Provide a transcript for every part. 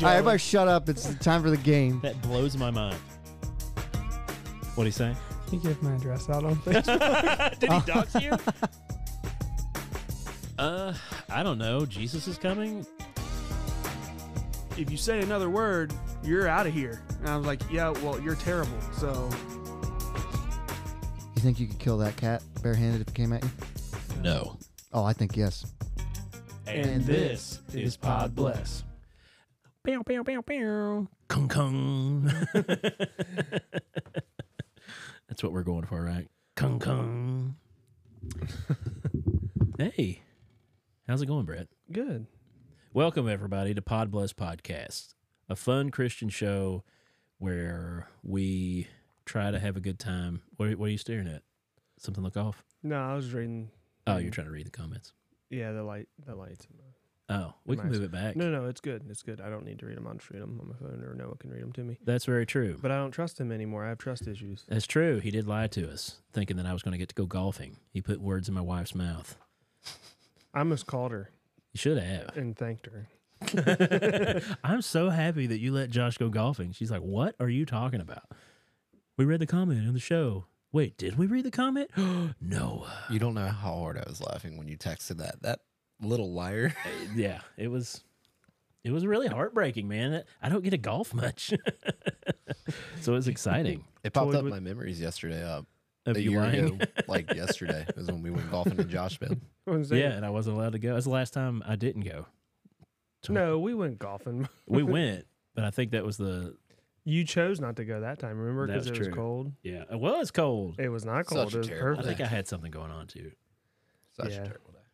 All right, everybody shut up. It's time for the game. That blows my mind. What'd he say? He gave my address out on Facebook. Did he dox you? I don't know. Jesus is coming? If you say another word, you're out of here. And I was like, yeah, well, you're terrible. So You think you could kill that cat barehanded if it came at you? No. Oh, I think yes. And this is Pod Bless. Pew, pew, pew, pew. Kung kung. That's what we're going for, right? Kung kung. Hey. How's it going, Brett? good. Welcome, everybody, to Pod Bless Podcast, a fun Christian show where we try to have a good time. What are you staring at? Something look off? No, I was reading. Oh, you're trying to read the comments. Yeah, the lights. In my, Oh, we can move it back. No, it's good. It's good. I don't need to read them. I'll just read them on my phone, or Noah can read them to me. That's very true. But I don't trust him anymore. I have trust issues. That's true. He did lie to us, thinking that I was going to get to go golfing. He put words in my wife's mouth. I almost called her You should have. and thanked her. I'm so happy that you let Josh go golfing. She's like, what are you talking about? We read the comment on the show. Wait, did we read the comment? No. You don't know how hard I was laughing when you texted that. That little liar. Yeah, it was really heartbreaking, man. I don't get to golf much. So it's exciting. It popped Toyed up with- my memories yesterday. Of A you year lying? ago, like yesterday, was when we went golfing in Joshville. Yeah, and I wasn't allowed to go. That's the last time I didn't go. No, we went golfing. We went, but I think that was You chose not to go that time, remember? That Because was it was true. cold. Yeah. Well, it's cold. It was not Such cold. a It was terrible I perfect. think I had something going on too. Such Yeah. a terrible day.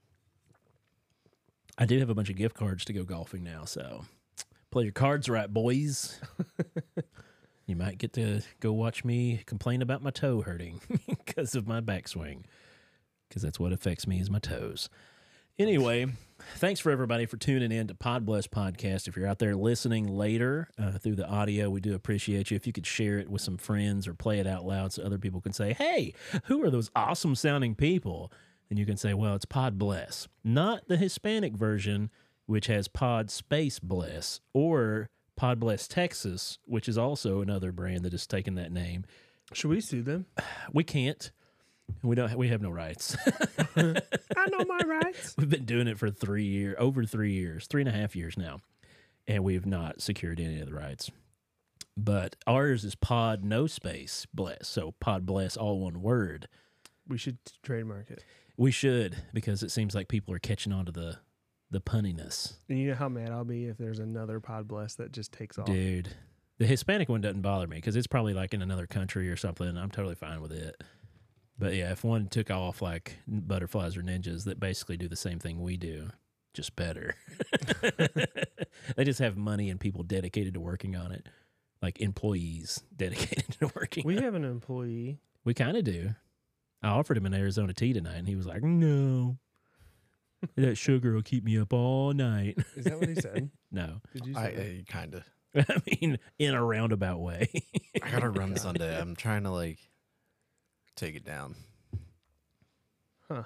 I do have a bunch of gift cards to go golfing now, so play your cards right, boys. You might get to go watch me complain about my toe hurting because of my backswing, because that's what affects me is my toes. Anyway, thanks for everybody for tuning in to Pod Bless Podcast. If you're out there listening later through the audio, we do appreciate you. If you could share it with some friends or play it out loud so other people can say, hey, who are those awesome sounding people? And you can say, well, it's Pod Bless, not the Hispanic version, which has Pod Space Bless, or Pod Bless Texas, which is also another brand that has taken that name. Should we sue them? We can't. We have no rights. I know my rights. We've been doing it for over 3 years, 3.5 years now, and we have not secured any of the rights. But ours is Pod No Space Bless, so Pod Bless, all one word. We should trademark it. We should, because it seems like people are catching on to the punniness. And you know how mad I'll be if there's another Pod Bless that just takes off. Dude, the Hispanic one doesn't bother me because it's probably like in another country or something. I'm totally fine with it. But yeah, if one took off like Butterflies or Ninjas that basically do the same thing we do, just better. They just have money and people dedicated to working on it, like employees dedicated to working We on have an employee. it. We kind of do. I offered him an Arizona tea tonight and he was like, no, that sugar will keep me up all night. Is that what he said? No. Did you say that? I kind of. I mean, in a roundabout way. I gotta run Sunday. I'm trying to take it down. Huh.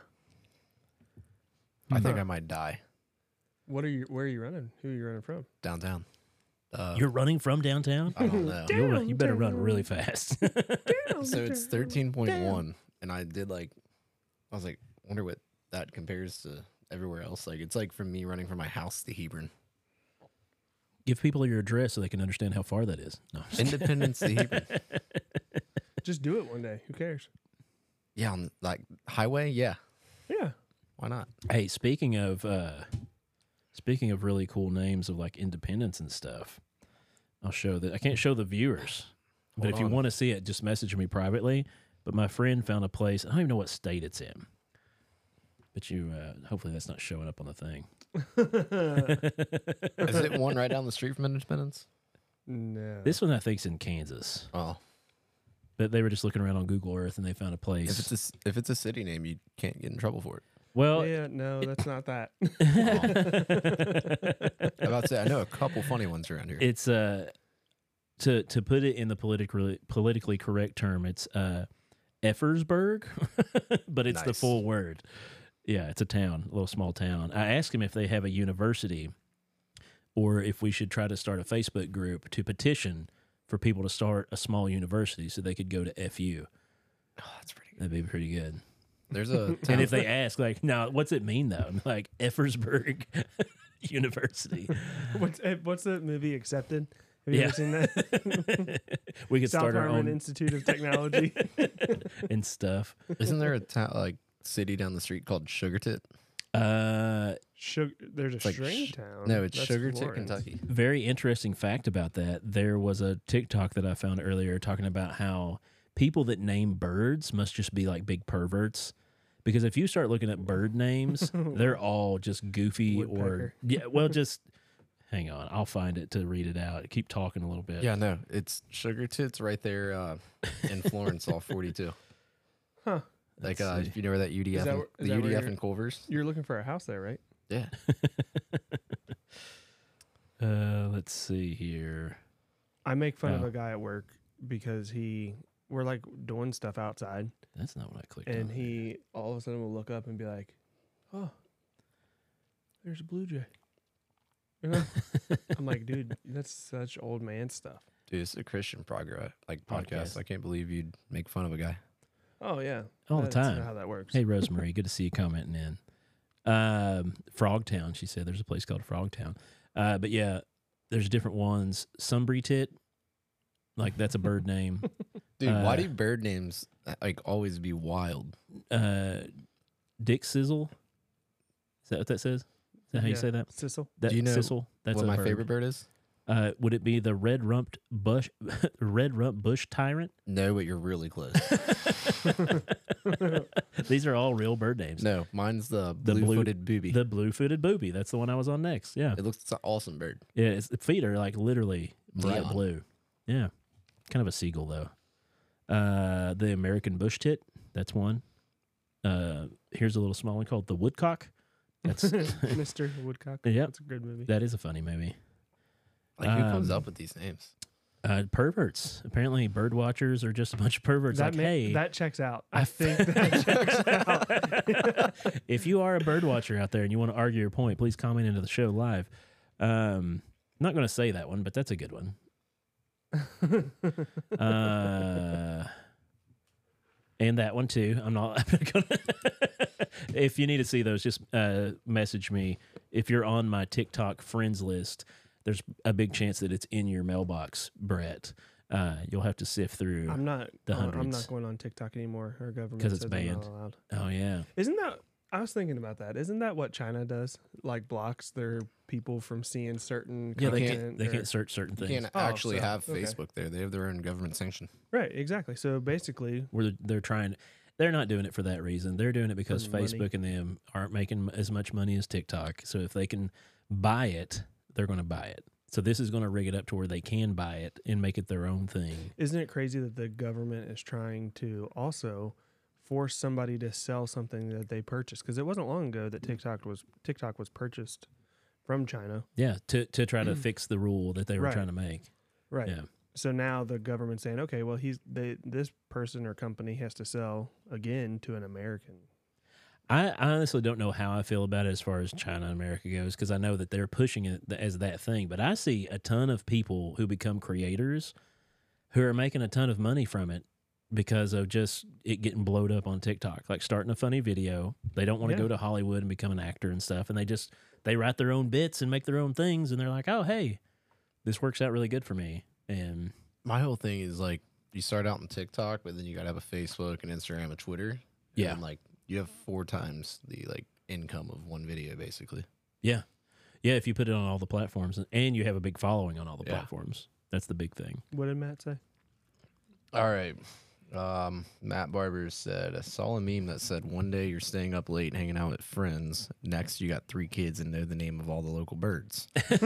I think I might die Where are you running? Who are you running from? downtown. You're running from downtown? I don't know. You better run really fast. So it's 13.1, and I did I was like, wonder what that compares to everywhere else. Like it's like from me running from my house to Hebron. Give people your address so they can understand how far that is. No, I'm just kidding. Independence to Hebron. Just do it one day. Who cares? Yeah, on highway. Yeah, Yeah. why not? Hey, speaking of really cool names of like independence and stuff, I'll show that. I can't show the viewers, but Hold if you on. want to see it, just message me privately. But my friend found a place. I don't even know what state it's in. But hopefully that's not showing up on the thing. Is it one right down the street from Independence? No. This one I think's in Kansas. Oh, But they were just looking around on Google Earth and they found a place. if it's a city name, you can't get in trouble for it. Well, Yeah, no, that's not that. I'm about to say I know a couple funny ones around here. it's to put it in the politically correct term, it's Effersburg, but it's the Nice. full word. Yeah, it's a town, a little small town. I asked him if they have a university, or if we should try to start a Facebook group to petition for people to start a small university so they could go to FU. Oh, that's pretty good. That'd be pretty good. There's a And town, if they ask, like, now, what's it mean though? I'm like Effersburg University. What's the movie Accepted? Have you Yeah. ever seen that? We could South start our Harmon own Institute of Technology. and stuff. isn't there a town like city down the street called Sugartit? There's a like string sh- town. No, it's That's Sugartit, Florence. Kentucky. Very interesting fact about that. There was a TikTok that I found earlier talking about how people that name birds must just be like big perverts. Because if you start looking at bird names, they're all just goofy or Woodpecker. yeah. Well, just hang on, I'll find it to read it out. Keep talking a little bit. Yeah, no, it's Sugartit's right there in Florence, all 42. Huh. Like, Let's see. if you know where that UDF, Is that and- where- is the that where UDF you're- in Culver's? You're looking for a house there, right? Yeah. Let's see here. I make fun of Oh. a guy at work because we're like doing stuff outside, That's not what I clicked and on. he all of a sudden will look up and be like, "Oh, there's a blue jay." You know? I'm like, dude, that's such old man stuff. Dude, it's a Christian podcast. Podcast. I can't believe you'd make fun of a guy. Oh yeah, All the that's time. How that works. Hey, Rosemary, good to see you commenting in. Frogtown, she said. There's a place called Frogtown. But yeah, there's different ones. Sunbury tit, like that's a bird name. Dude, why Uh, do bird names like always be wild? Dick Sizzle. Is that what that says? Is that how you Yeah. say that? Sissel. That Do you know Sissel. That's what a my bird. favorite bird is? Would it be the red rumped bush tyrant? No, but you're really close. These are all real bird names. No, mine's the The blue- blue-footed booby. The blue-footed booby. That's the one I was on next. Yeah. It looks it's an awesome bird. Yeah, its feet are like literally bright Neon. blue. Yeah. Kind of a seagull though. The American bush tit, that's one. Here's a little small one called the woodcock. That's Mr. Woodcock. Yep. That's a good movie. that is a funny movie. Like, who comes Um, up with these names? Perverts. Apparently bird watchers are just a bunch of perverts like, hey, that checks out. I I think that checks out. if you are a bird watcher out there and you want to argue your point, please comment into the show live. I'm not going to say that one, but that's a good one. And that one too. I'm not going to. If you need to see those, just message me. If you're on my TikTok friends list, there's a big chance that it's in your mailbox, Brett. You'll have to sift through. I'm not. The I'm hundreds. not going on TikTok anymore. Our government 'Cause it's says I'm not banned. allowed. Oh yeah. Isn't that? I was thinking about that. Isn't that what China does? Like blocks their people from seeing certain Yeah, content. they or- can't search certain You things. can't Oh, actually so- have okay. Facebook there. They have their own government sanction. Right. Exactly. So basically, Where they're trying. They're not doing it for that reason. They're doing it because For money. Facebook and them aren't making as much money as TikTok. So if they can buy it, they're going to buy it. So this is going to rig it up to where they can buy it and make it their own thing. isn't it crazy that the government is trying to also force somebody to sell something that they purchased? Because it wasn't long ago that TikTok was purchased from China. Yeah, to try to fix the rule that they were Right. trying to make. Right. Yeah. So now the government's saying, okay, well, this person or company has to sell again to an American. I honestly don't know how I feel about it as far as China and America goes, because I know that they're pushing it as that thing. But I see a ton of people who become creators who are making a ton of money from it because of just it getting blowed up on TikTok, like starting a funny video. They don't want to Yeah. go to Hollywood and become an actor and stuff. And they write their own bits and make their own things. And they're like, oh, hey, this works out really good for me. And My whole thing is like you start out on TikTok, but then you gotta have a Facebook and Instagram and Twitter. Yeah. And like you have 4 times the like income of one video basically. yeah, if you put it on all the platforms and you have a big following on all the Yeah. platforms, that's the big thing. What did Matt say? All right. Matt Barber said, I saw a meme that said one day you're staying up late hanging out with friends. Next, you got 3 kids and know the name of all the local birds.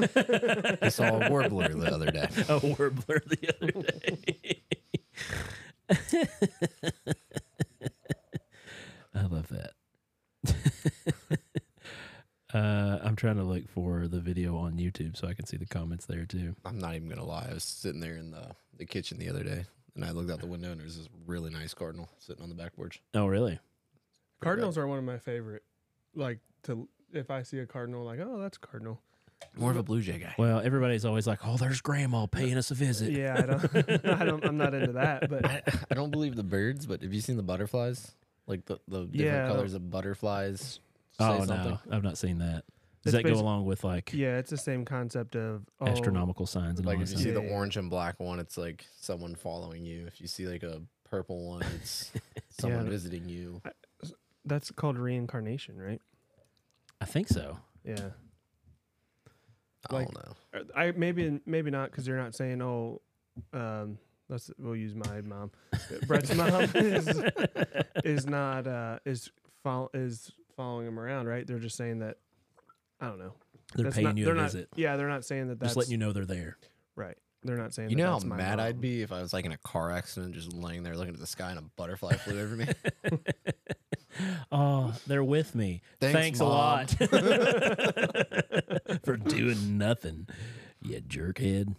I saw a warbler the other day. A warbler the other day. I love that. I'm trying to look for the video on YouTube so I can see the comments there too. I'm not even gonna lie. I was sitting there in the kitchen the other day, and I looked out the window, and there's this really nice cardinal sitting on the back porch. Oh, really? Cardinals are one of my favorite. Like if I see a cardinal, like, oh, that's a cardinal. More of a Blue Jay guy. Well, everybody's always like, "Oh, there's Grandma paying us a visit." Yeah, I'm not into that. But I don't believe the birds, but have you seen the butterflies? Like the different Yeah. colors of butterflies. Oh say something? no, I've not seen that. Does It's that go basi- along with like yeah, it's the same concept of astronomical signs and all Like that if you stuff? see Yeah, the yeah. orange and black one, it's like someone following you. If you see like a purple one, it's someone Yeah. visiting you. That's called reincarnation, right? I think so. Yeah. I Like- don't know. I maybe not because they're not saying we'll use my mom. Brett's mom is not is following him around, right? They're just saying that I don't know. They're That's paying not- you they're a not- visit, Yeah, they're not saying that. That's just letting you know they're there. right. They're not saying. You that know how that's my mad I'd mom. be if I was like in a car accident, just laying there looking at the sky and a butterfly flew over me. Oh, they're with me. Thanks, a Mom. lot for doing nothing. You jerkhead.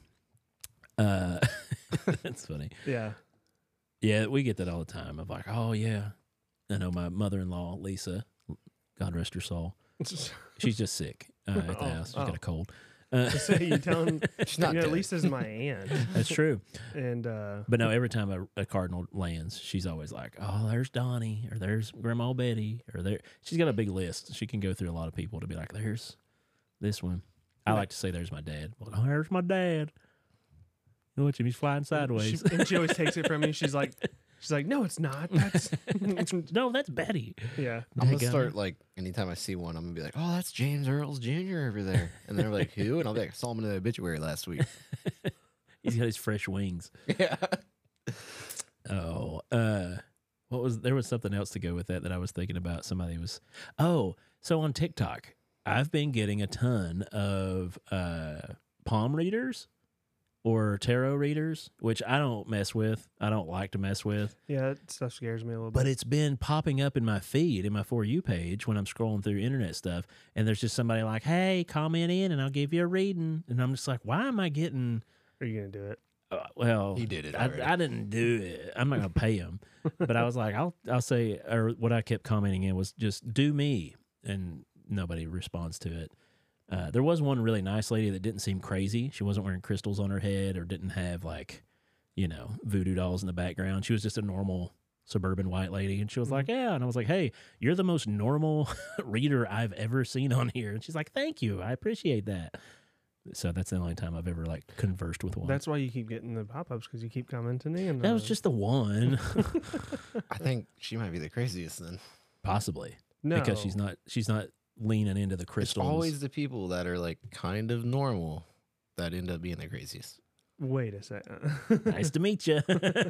That's funny. Yeah. Yeah, we get that all the time. Of like, oh yeah, I know my mother-in-law Lisa, God rest her soul. She's just sick at the Oh, house. She's got oh. a cold. So you telling She's not dead. Lisa's my aunt, That's true. and But no, every time a cardinal lands, she's always like, "Oh, there's Donnie, or there's Grandma Betty, or there." She's got a big list. She can go through a lot of people to be like, "There's this one." I like to say, "There's my dad." Well, oh, there's my dad. You watch him; he's flying sideways. she always takes it from me. She's like, no, it's not. That's No, that's Betty. yeah. I'm gonna Dadgummit. start like anytime I see one, I'm gonna be like, "Oh, that's James Earls Jr. over there," and they're like, "Who?" And I'll be like, "I saw him in the obituary last week." He's got his fresh wings. Yeah. Oh, there was something else to go with that I was thinking about. Somebody was, so on TikTok, I've been getting a ton of palm readers or tarot readers, which I don't mess with. I don't like to mess with, Yeah, that stuff scares me a little but bit. it's been popping up in my feed, in my For You page when I'm scrolling through internet stuff. And there's just somebody like, hey, comment in and I'll give you a reading. And I'm just like, why am I getting... Are you gonna do it? well, He did it already. I didn't do it. I'm not gonna pay him, but I was like, I'll say, or what I kept commenting in was just do me, and nobody responds to it. There was one really nice lady that didn't seem crazy. She wasn't wearing crystals on her head or didn't have like, voodoo dolls in the background. She was just a normal suburban white lady, and she was like, yeah, and I was like, hey, you're the most normal reader I've ever seen on here, and she's like, thank you, I appreciate that. So that's the only time I've ever like conversed with one. That's why you keep getting the pop-ups because you keep commenting. And That was just the one, I think she might be the craziest then. possibly, no because she's not leaning into the It's crystals. always the people that are like kind of normal that end up being the craziest. Wait a second. Nice to meet you.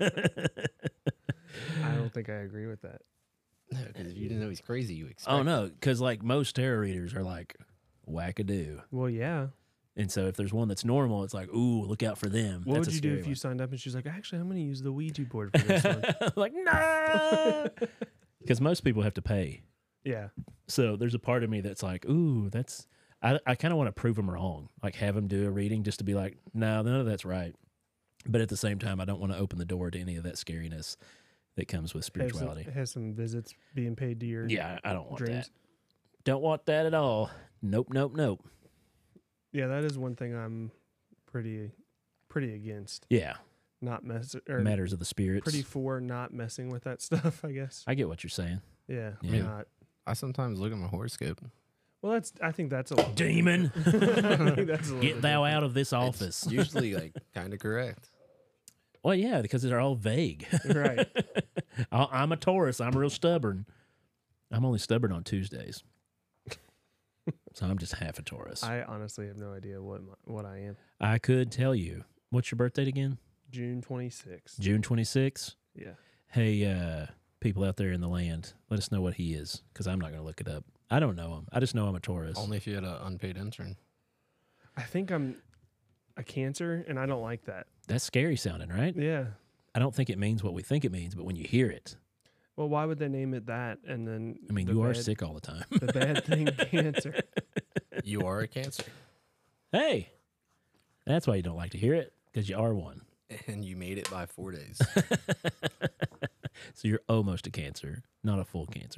I don't think I agree with that. No, because if you didn't know he's crazy, you expect. Oh no, because like most tarot readers are like wackadoo, Well, yeah. and so if there's one that's normal, it's like, ooh, look out for them. What That's would a you do scary if you one. signed up and she's like, actually, I'm going to use the Ouija board for this one? Like no, because most people have to pay. Yeah. So there's a part of me that's like, ooh, that's. I kind of want to prove them wrong, like have them do a reading just to be like, no, none of that's right. But at the same time, I don't want to open the door to any of that scariness that comes with spirituality. Has some visits being paid to your Yeah, I don't want dreams. that. Don't want that at all. Nope, nope, nope. Yeah, that is one thing I'm pretty against. Yeah, Not mess or matters of the spirits. pretty for not messing with that stuff, I guess. I get what you're saying. Yeah. Yeah. Not. I sometimes look at my horoscope. Well, I think that's a little Demon, I think that's a little get bit thou different. out of this office. It's usually like kind of correct. Well, yeah, because they're all vague. Right. I'm a Taurus. I'm real stubborn. I'm only stubborn on Tuesdays. So I'm just half a Taurus. I honestly have no idea what I am. I could tell you. What's your birth date again? June 26th. June 26th. Yeah. Hey, people out there in the land, let us know what he is, because I'm not going to look it up. I don't know him. I just know I'm a Taurus. Only if you had an unpaid intern. I think I'm a Cancer, and I don't like that. That's scary sounding, right? Yeah. I don't think it means what we think it means, but when you hear it, Well, why would they name it that? And then I mean, the you are bad- sick all the time. The bad thing, Cancer. You are a Cancer, Hey, that's why you don't like to hear it, because you are one. and you made it by 4 days. So you're almost a Cancer, not a full Cancer.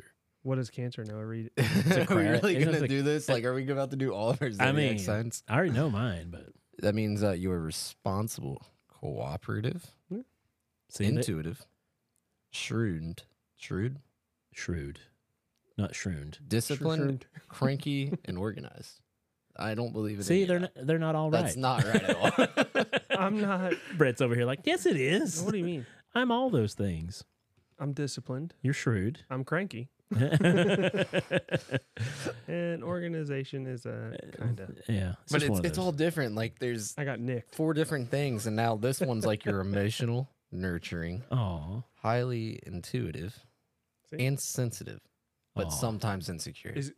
What does cancer know? Read. Are we crab. really Isn't gonna it do this? Like, are we about to do all of our zodiac mean, signs? I already know mine, but That means you are responsible, cooperative, see, intuitive, shrewd, shrewd, not shrewd. disciplined, cranky, and organized. I don't believe it. See, they're not all right. That's not right at all. I'm not. Brett's over here like, yes, it is. What do you mean? I'm all those things. I'm disciplined. You're shrewd. I'm cranky. And organization is a kind of. Yeah, But just one of it's those. all different. Like, there's I got nicked. 4 different things, and now this one's like you're emotional, nurturing, Aw. highly intuitive, See? and sensitive, but Aw. sometimes insecure. Is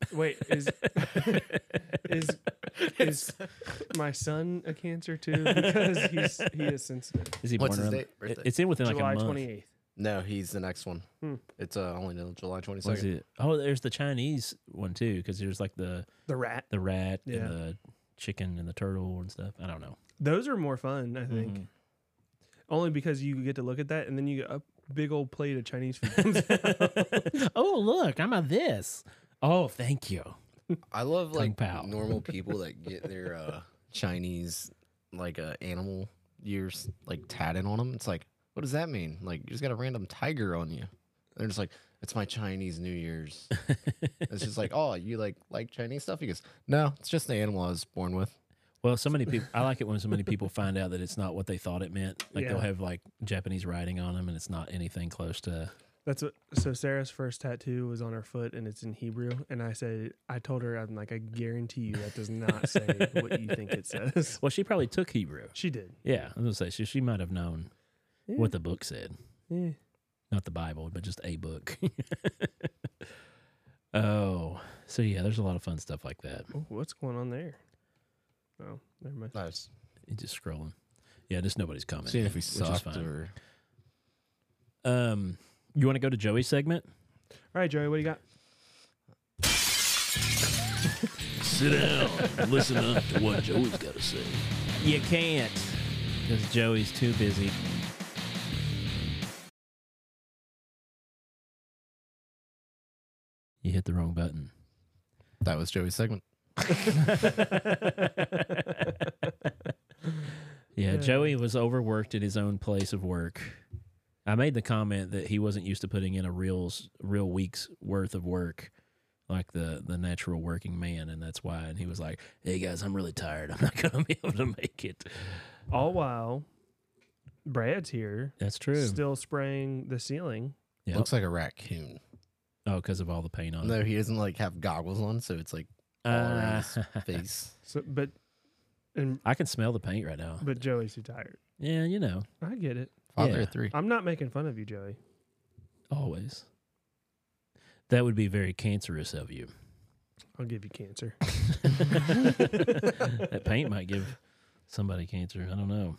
is my son a Cancer too? Because he is sensitive. Is he What's born his around? date? Birthday? It's in within July like a month. 28th. No, he's the next one. Hmm. It's only till July Was 22nd. it? Oh, there's the Chinese one too, because there's like the The rat. rat Yeah. and the chicken and the turtle and stuff. I don't know. Those are more fun, I think. Mhm. Only because you get to look at that, and then you get a big old plate of Chinese food. comes out. Oh, look, I'm a this. Oh, thank you. I love like pow. normal people that get their Chinese like animal years like tatted on them. It's like, what does that mean? Like, you just got a random tiger on you. They're just like, it's my Chinese New Year's. It's just like, oh, you like Chinese stuff? He goes, no, it's just the animal I was born with. Well, so many people. I like it when so many people find out that it's not what they thought it meant. Like they'll Yeah. have like Japanese writing on them, and it's not anything close to. That's what. So Sarah's first tattoo was on her foot, and it's in Hebrew. And I told her, I'm like, I guarantee you that does not say what you think it says. Well, she probably took Hebrew. She did. Yeah, I was gonna say she might have known Yeah. what the book said, Yeah. not the Bible, but just a book. Oh, so yeah, there's a lot of fun stuff like that. Oh, what's going on there? Oh, never mind. Nice. You're just scrolling. Yeah, just nobody's commenting. Seeing if we which is sucked fine. or You want to go to Joey's segment? All right, Joey, what do you got? Sit down and listen up to what Joey's got to say. You can't, because Joey's too busy. You hit the wrong button. that was Joey's segment. Yeah, Joey was overworked at his own place of work. I made the comment that he wasn't used to putting in a real week's worth of work like the natural working man, and that's why. And he was like, hey, guys, I'm really tired. I'm not going to be able to make it. All while Brad's here, That's true. still spraying the ceiling. Yep. Looks like a raccoon. Oh, because of all the paint on it. No, he doesn't like have goggles on, so it's like all around his face. So, but I can smell the paint right now. Joey's too tired. Yeah, you know, I get it. Father Yeah. of 3. I'm not making fun of you, Joey. always. That would be very cancerous of you. I'll give you cancer. That paint might give somebody cancer. I don't know.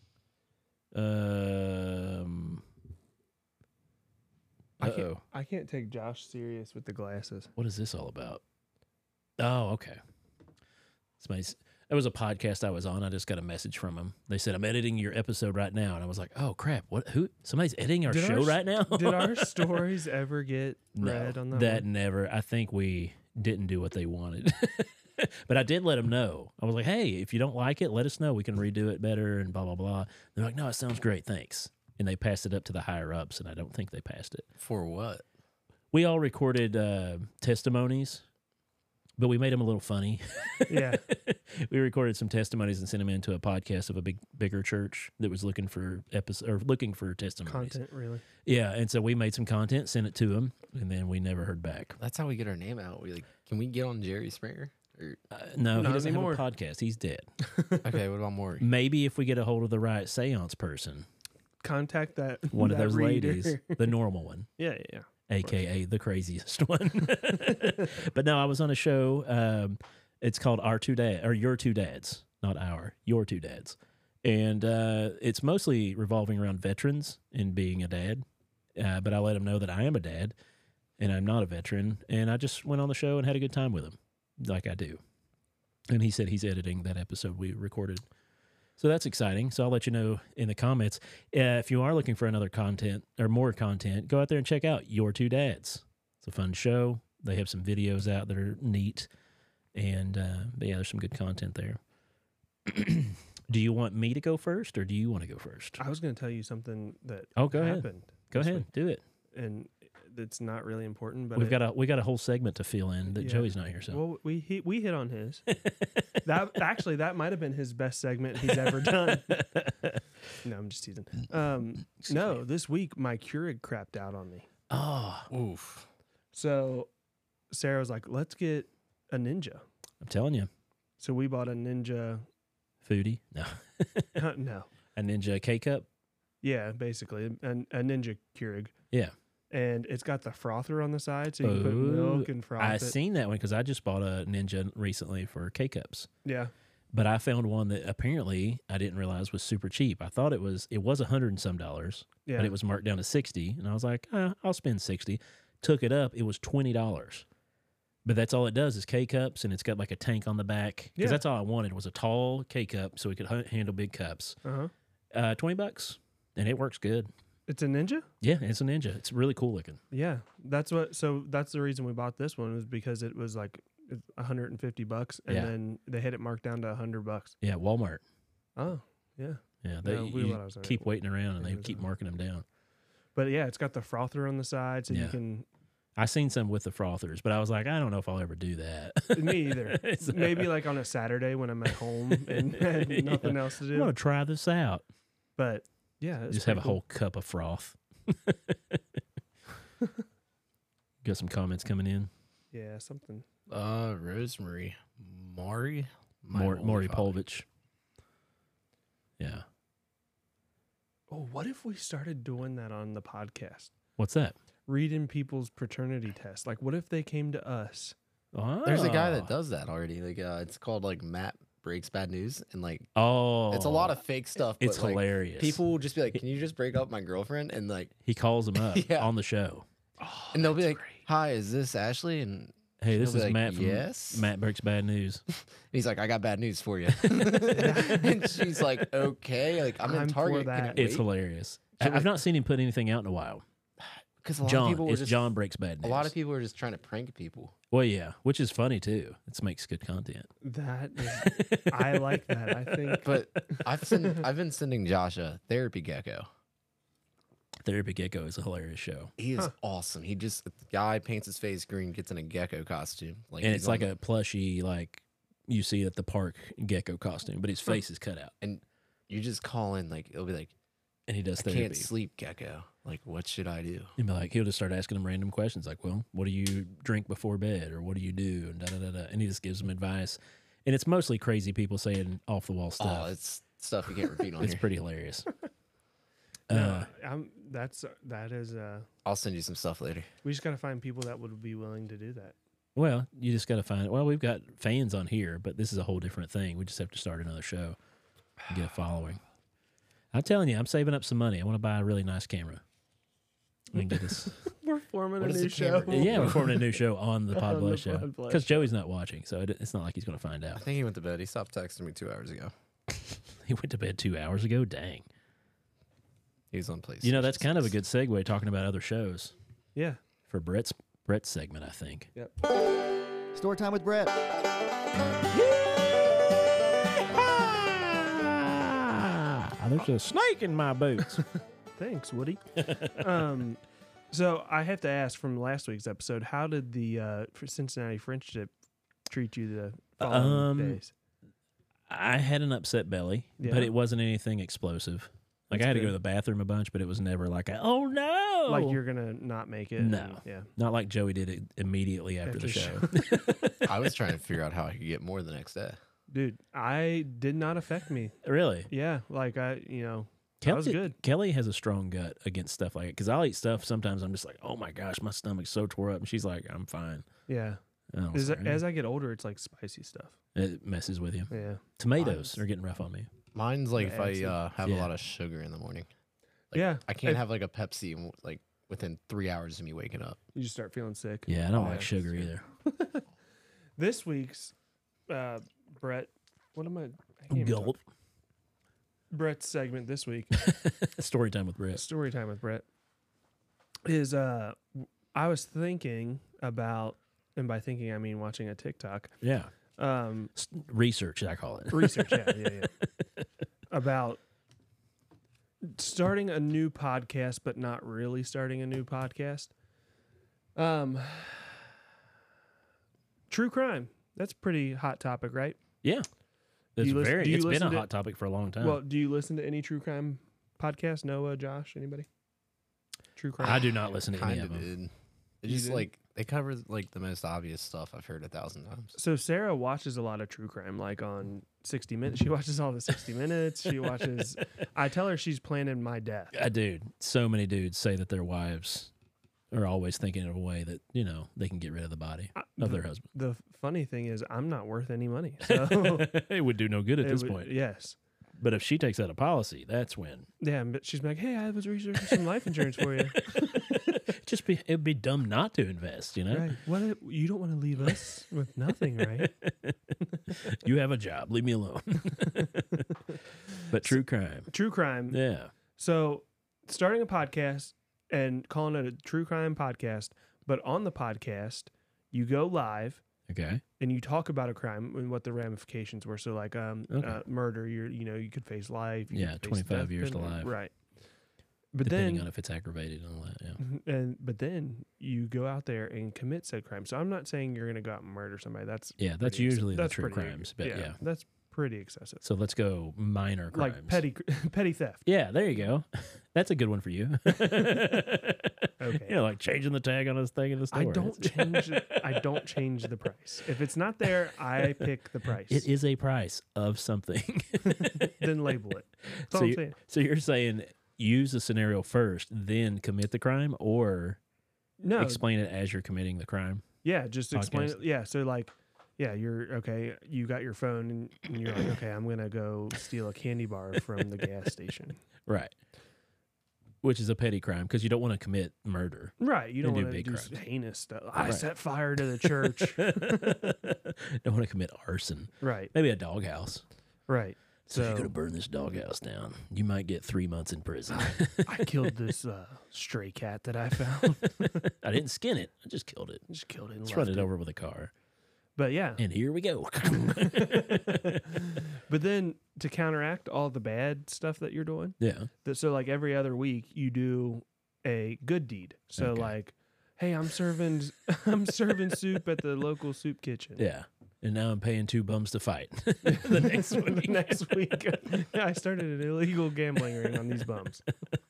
Uh-oh. I can't take Josh serious with the glasses. What is this all about? Oh, okay. It was a podcast I was on. I just got a message from him. They said, I'm editing your episode right now. And I was like, oh, crap. What? Who? Somebody's editing our Did show right now? Did our stories ever get No, read on that one? never. I think we didn't do what they wanted. But I did let them know. I was like, hey, if you don't like it, let us know. We can redo it better and blah, blah, blah. They're like, no, it sounds great. Thanks. And they passed it up to the higher ups, and I don't think they passed it. For what? We all recorded testimonies, but we made them a little funny. Yeah. We recorded some testimonies and sent them into a podcast of a bigger church that was looking for looking for testimonies. Content, really. Yeah, and so we made some content, sent it to them, and then we never heard back. That's how we get our name out. We like, can we get on Jerry Springer? Or, No, he Not doesn't anymore. have a podcast. He's dead. okay, what about Maury? Maybe if we get a hold of the right seance person, Contact that one of that those reader. ladies, the normal one, Yeah, yeah. aka the craziest one. But no, I was on a show. It's called Our Two Dads, or Your Two Dads, not our, Your Two Dads, and it's mostly revolving around veterans and being a dad. But I let him know that I am a dad, and I'm not a veteran, and I just went on the show and had a good time with him, like I do. And he said he's editing that episode we recorded. So that's exciting. So I'll let you know in the comments. If you are looking for another content or more content, go out there and check out Your Two Dads. It's a fun show. They have some videos out that are neat, and but yeah, there's some good content there. Do you want me to go first, or do you want to go first? I was going to tell you something that Oh, go ahead. happened. Go this ahead, week, do it. and it's not really important, but We got a whole segment to fill in that Yeah. Joey's not here. So well, we hit on his. that might have been his best segment he's ever done. No, I'm just teasing. No, this week my Keurig crapped out on me. oh, Oof. So Sarah was like, "Let's get a Ninja." I'm telling you, So we bought a Ninja. foodie. No, No, a Ninja K cup. yeah, basically a Ninja Keurig, Yeah, and it's got the frother on the side, so you can put Ooh, milk and froth I it. seen that one because I just bought a Ninja recently for K cups. Yeah, But I found one that apparently I didn't realize was super cheap. I thought it was $100 and some, yeah. but it was marked down to 60, and I was like, I'll spend 60. Took it up, it was $20. But that's all it does is K cups, and it's got like a tank on the back. Because Yeah. that's all I wanted was a tall K cup so we could handle big cups. Uh-huh. $20, and it works good. It's a Ninja? Yeah, it's a Ninja. It's really cool looking. Yeah. That's the reason we bought this one was because it was like $150 and Yeah. then they had it marked down to $100. Yeah, Walmart. Oh, yeah. Yeah, No, we you thought it was keep waiting around, and they it was keep a- marking them down. But yeah, it's got the frother on the side so you Yeah. can I seen some with the frothers, but I was like, I don't know if I'll ever do that. me either. So- Maybe like on a Saturday when I'm at home and had Yeah. nothing else to I do. want to try this out. But yeah, it's Just have a pretty cool. whole cup of froth. Got some comments coming in. Yeah, something. Rosemary. Maury? My Maury Holy Father. Polvich. Yeah. Oh, what if we started doing that on the podcast? What's that? Reading people's paternity tests. Like, what if they came to us? There's a guy Oh. that does that already. Like, it's called like Matt Breaks Bad News, and like Oh, it's a lot of fake stuff. It's but, like, hilarious. people will just be like, "Can you just break up my girlfriend?" And like, He calls them up Yeah. on the show. Oh, and they'll be that's like, great. "Hi, is this Ashley?" And Hey, this she'll is be like, Matt from "Yes." Matt Breaks Bad News. He's like, "I got bad news for you." And she's like, "Okay." Like, I'm in I'm for Target. that. Can It's it hilarious. Should I've we- not seen him put anything out in a while. Because a lot of people were It's just John Breaks Bad News. a lot of people are just trying to prank people. Well, yeah, which is funny too. It makes good content. That is, I like that. I think. But I've been sending Josh a therapy gecko. Therapy Gecko is a hilarious show, He is awesome. The guy paints his face green, gets in a gecko costume, and he's it's like on a plushy, like you see at the park gecko costume, but his face is cut out, and you just call in, like, it'll be like, and he does "I therapy. can't sleep, gecko. Like, what should I do?" And be like, he'll just start asking him random questions, like, "Well, what do you drink before bed, or what do you do?" And da da da da. And he just gives them advice, and it's mostly crazy people saying off the wall Oh, stuff. it's stuff you can't repeat on It's here. pretty hilarious. No, that is. I'll send you some stuff later. We just got to find people that would be willing to do that. Well, you just got to find. Well, we've got fans on here, but this is a whole different thing. We just have to start another show and get a following. I'm telling you, I'm saving up some money. I want to buy a really nice camera. We can get this. We're forming What a is new the camera show. do? Yeah, we're forming a new show on the Pod On Blood the show Pod Blood because show. Joey's not watching, so it's not like he's going to find I out. think he went to bed. He stopped texting me 2 hours ago. He went to bed 2 hours ago. Dang. He was on PlayStation. You know, that's kind of a 6. good segue talking about other shows Yeah. for Brett's segment, I think. Story time with Brett. There's a snake in my boots. Thanks, Woody. So I have to ask from last week's episode, how did the Cincinnati French dip treat you the following days? I had an upset belly, Yeah. but it wasn't anything explosive. Like, That's I had to go good. to the bathroom a bunch, but it was never like, oh no. Like you're gonna not make it? No. and- yeah. Not like Joey did it immediately after the After show. I was trying to figure out how I could get more the next day. Dude, I did not affect me. Really? Yeah, like that Kelly, was good. Kelly has a strong gut against stuff like it because I'll eat stuff. Sometimes I'm just like, oh my gosh, my stomach's so tore up. And she's like, I'm fine. Yeah. And I was like, As I get older, it's like spicy stuff. it messes with you. Yeah. Tomatoes are getting rough on me. Mine's like if I Fancy. have Yeah. a lot of sugar in the morning. Like, Yeah. I can't If- have like a Pepsi like within 3 hours of me waking up. You just start feeling sick. Yeah, I don't Oh, like yeah. sugar either. This week's Brett, what am I can't even talk. Gulp. Brett's segment this week, Story time with Brett. story time with Brett, is I I was thinking about, and by thinking I mean watching a TikTok. Yeah. Um, Research, I call it. research, yeah. About starting a new podcast, but not really starting a new podcast. True crime. That's a pretty hot topic, right? Yeah. It's you listen- very. do you It's been listen a to- hot topic for a long time. Well, do you listen to any true crime podcast? Noah, Josh, anybody? True crime. I do not listen to any Kind of of them. did. It You just did? like they cover like the most obvious stuff I've heard 1,000 times. So Sarah watches a lot of true crime, like on 60 Minutes. She watches all the 60 Minutes. She watches. I tell her she's planning my death. Dude, so many dudes say that their wives are always thinking of a way that, they can get rid of the body of their husband. The funny thing is, I'm not worth any money. So It would do no good at it this would- point. yes. But if she takes out a policy, that's when. Yeah, but she's like, hey, I was researching some life insurance for you. It'd be dumb not to invest, Right. What? You don't want to leave us with nothing, right? You have a job. Leave me alone. But true crime. True crime. Yeah. So starting a podcast and calling it a true crime podcast, but on the podcast, you go live Okay. and you talk about a crime and what the ramifications were. So like Okay. murder, you could face life. You Yeah, could face 25 death years to penalty. life. Right. But Depending then on if it's aggravated and all that. Yeah. but then you go out there and commit said crime. So I'm not saying you're going to go out and murder somebody. That's Yeah, that's pretty usually the that's true pretty- crimes. But yeah. that's pretty excessive. So let's go minor crimes. Like petty theft. Yeah, there you go. That's a good one for you. Okay. Like changing the tag on this thing in the store. I don't change the price. If it's not there, I pick the price. It is a price of something. Then label it. That's all So I'm saying. So you're saying use the scenario first, then commit the crime, or No, explain it as you're committing the crime? yeah, just explain podcast. it. Yeah, so like, yeah, you're okay. You got your phone and you're like, okay, I'm gonna go steal a candy bar from the gas station. Right. Which is a petty crime because you don't want to commit murder. Right. You don't do want to big do crimes. heinous stuff. I Right. set fire to the church. Don't want to commit arson. Right. Maybe a doghouse. Right. So if you're So- going to burn this doghouse down, you might get 3 months in prison. I killed this stray cat that I found. I didn't skin it. I just killed it. Just killed it. And Let's left run it over with a car. But yeah. And here we go. But then to counteract all the bad stuff that you're doing, Yeah. so like every other week you do a good deed. So Okay. like, hey, I'm serving soup at the local soup kitchen. Yeah. And now I'm paying 2 bums to fight the next The week. next week, I started an illegal gambling ring on these bums.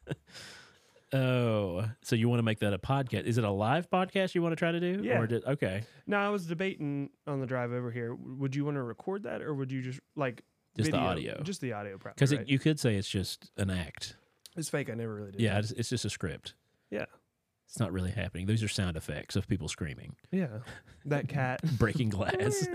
Oh, so you want to make that a podcast? Is it a live podcast you want to try to do? Yeah. Okay. No, I was debating on the drive over here. Would you want to record that, or would you just like Just the video? audio. Just the audio, probably. Because Right? you could say it's just an act. It's fake. I never really did. Yeah, that. it's just a script. Yeah. It's not really happening. Those are sound effects of people screaming, Yeah. That cat. breaking glass,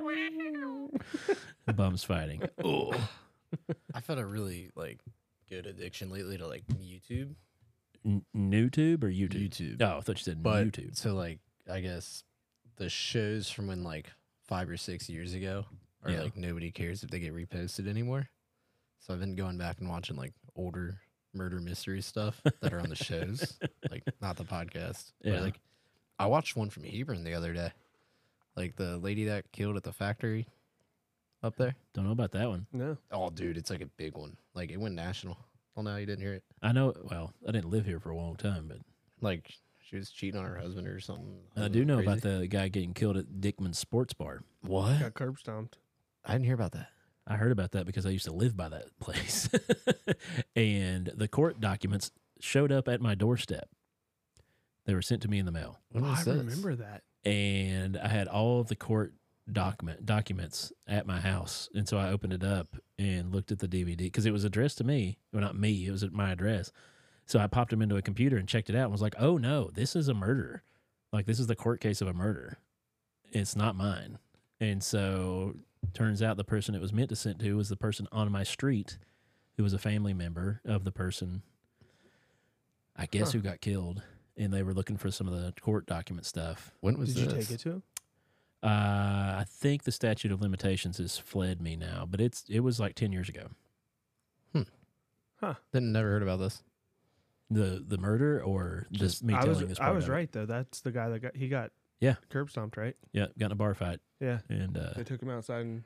bums fighting. Oh, I've had a really like good addiction lately to like YouTube. NewTube or YouTube? YouTube. Oh, I thought you said But YouTube. so like I guess the shows from when like 5 or 6 years ago are Yeah. like nobody cares if they get reposted anymore. So I've been going back and watching like older murder mystery stuff that are on the shows, like not the podcast. Yeah. But, like I watched one from Hebron the other day, like the lady that killed at the factory up there. Don't know about that one. No. Oh, dude, it's like a big one. Like it went national. Well, now you didn't hear it. I know. Well, I didn't live here for a long time, but Like she was cheating on her husband or something. I do know about the guy getting killed at Dickman's Sports Bar. what? Got curb stomped. I didn't hear about that. I heard about that because I used to live by that place. And the court documents showed up at my doorstep. They were sent to me in the mail. When Oh, was I this? remember that. And I had all of the court documents at my house. And so I opened it up and looked at the DVD because it was addressed to me. Well, not me, it was at my address. So I popped them into a computer and checked it out and was like, oh no, this is a murder. Like, this is the court case of a murder. It's not mine. And so turns out the person it was meant to send to was the person on my street who was a family member of the person, I guess, who got killed. And they were looking for some of the court document stuff. When was Did this? you take it to him? I think the statute of limitations has fled me now, but it was like 10 years ago. Never heard about this. The murder or just me I telling this part I was of it? right though. That's the guy that got Yeah. curb stomped, right? Yeah, got in a bar fight. Yeah. And They took him outside and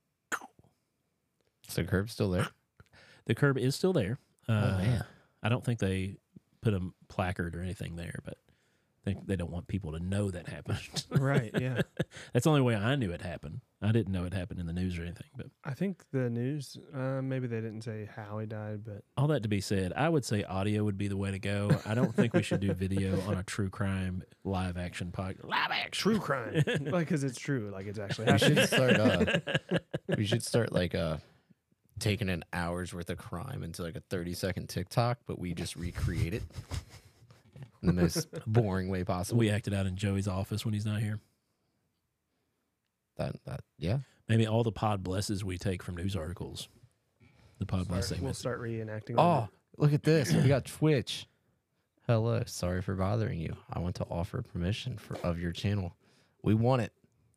So Curb's still there? the curb is still there. Man. I don't think they put a placard or anything there, but they don't want people to know that happened. right, yeah. That's the only way I knew it happened. I didn't know it happened in the news or anything. But I think the news, maybe they didn't say how he died, but all that to be said, I would say audio would be the way to go. I don't think we should do video on a true crime live action podcast. Live action. true crime, like because it's true, like it's actually We happening. should start. We should start like taking an hour's worth of crime into like a 30-second TikTok, but we just recreate it in the most boring way possible. We acted out in Joey's office when he's not here. That yeah. Maybe all the pod blesses we take from news articles. The pod bless We'll segment. start reenacting. Oh, look at this. We got Twitch. Hello. Sorry for bothering you. I want to offer permission of your channel. We want it.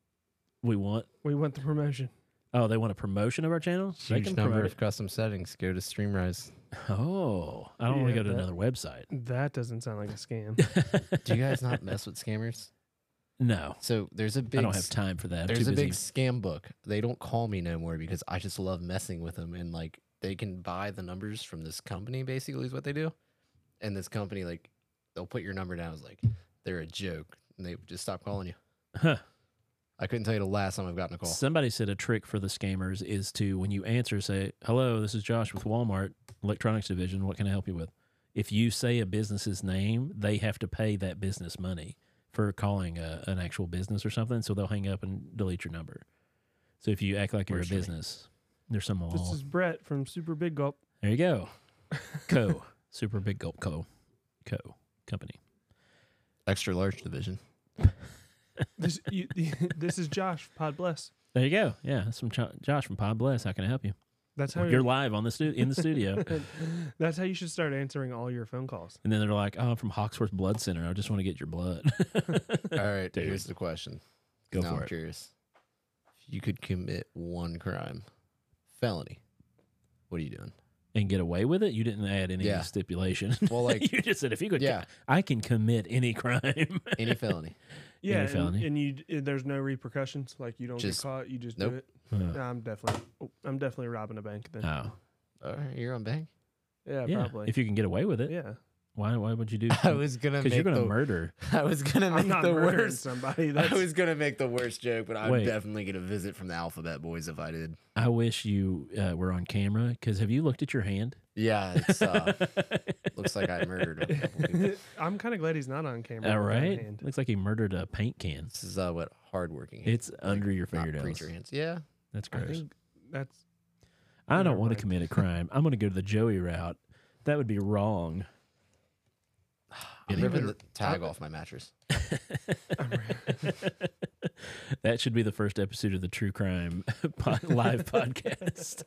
We want. we want the promotion. Oh, they want a promotion of our channel. They Huge can number promote of custom settings. Go to Streamrise. it. Oh, I don't want to Yeah, go to that- another website. That doesn't sound like a scam. Do you guys not mess with scammers? No, So there's a big I don't have time for that. I'm There's too a busy. big scam book. They don't call me no more because I just love messing with them, and like they can buy the numbers from this company. Basically, is what they do. And this company, like, they'll put your number down as like they're a joke, and they just stop calling you. Huh. I couldn't tell you the last time I've gotten a call. Somebody said a trick for the scammers is to, when you answer, say, "Hello, this is Josh with Walmart Electronics Division. What can I help you with?" If you say a business's name, they have to pay that business money for calling an actual business or something. So they'll hang up and delete your number. So if you act like you're a Works for me. business, there's some This law. is Brett from Super Big Gulp. There you go. Co. Super Big Gulp Co. Company. Extra large division. This this is Josh Pod Bless. There you go. Yeah, that's from Josh from Pod Bless. How can I help you? That's how You're live on the in the studio. That's how you should start answering all your phone calls. And then they're like, "Oh, I'm from Hawksworth Blood Center. I just want to get your blood." All right, Dude. here's the question. Go Now for I'm it. curious. If you could commit one crime, felony, what are you doing? And get away with it? You didn't add any Yeah. stipulation. Well, like, you just said if you could, yeah, I can commit any crime. any felony. Yeah, Any felony? and you there's no repercussions. Like you don't Just- get caught. You just nope. do it. Oh. Nah, I'm definitely robbing a bank then. Oh. All right, you're on bank. Yeah, Yeah. probably. If you can get away with it, yeah, why would you do? I was gonna Because make you're going to the murder. I was gonna I'm make not the murdering worst. somebody. I That's, was gonna make the worst joke, but I'm Wait. definitely gonna visit from the Alphabet Boys if I did. I wish you were on camera because have you looked at your hand? Yeah, it's looks like I murdered a couple people. I'm kind of glad he's not on camera. All with that right. hand. Looks like he murdered a paint can. This is what hardworking. hands It's look like, under your not fingernails. preacher hands. Yeah, That's I gross. think that's I don't Never want to mind. commit a crime. I'm going to go to the Joey route. That would be wrong. I'm think ripping we're- the tag off my mattress. That should be the first episode of the True Crime live podcast.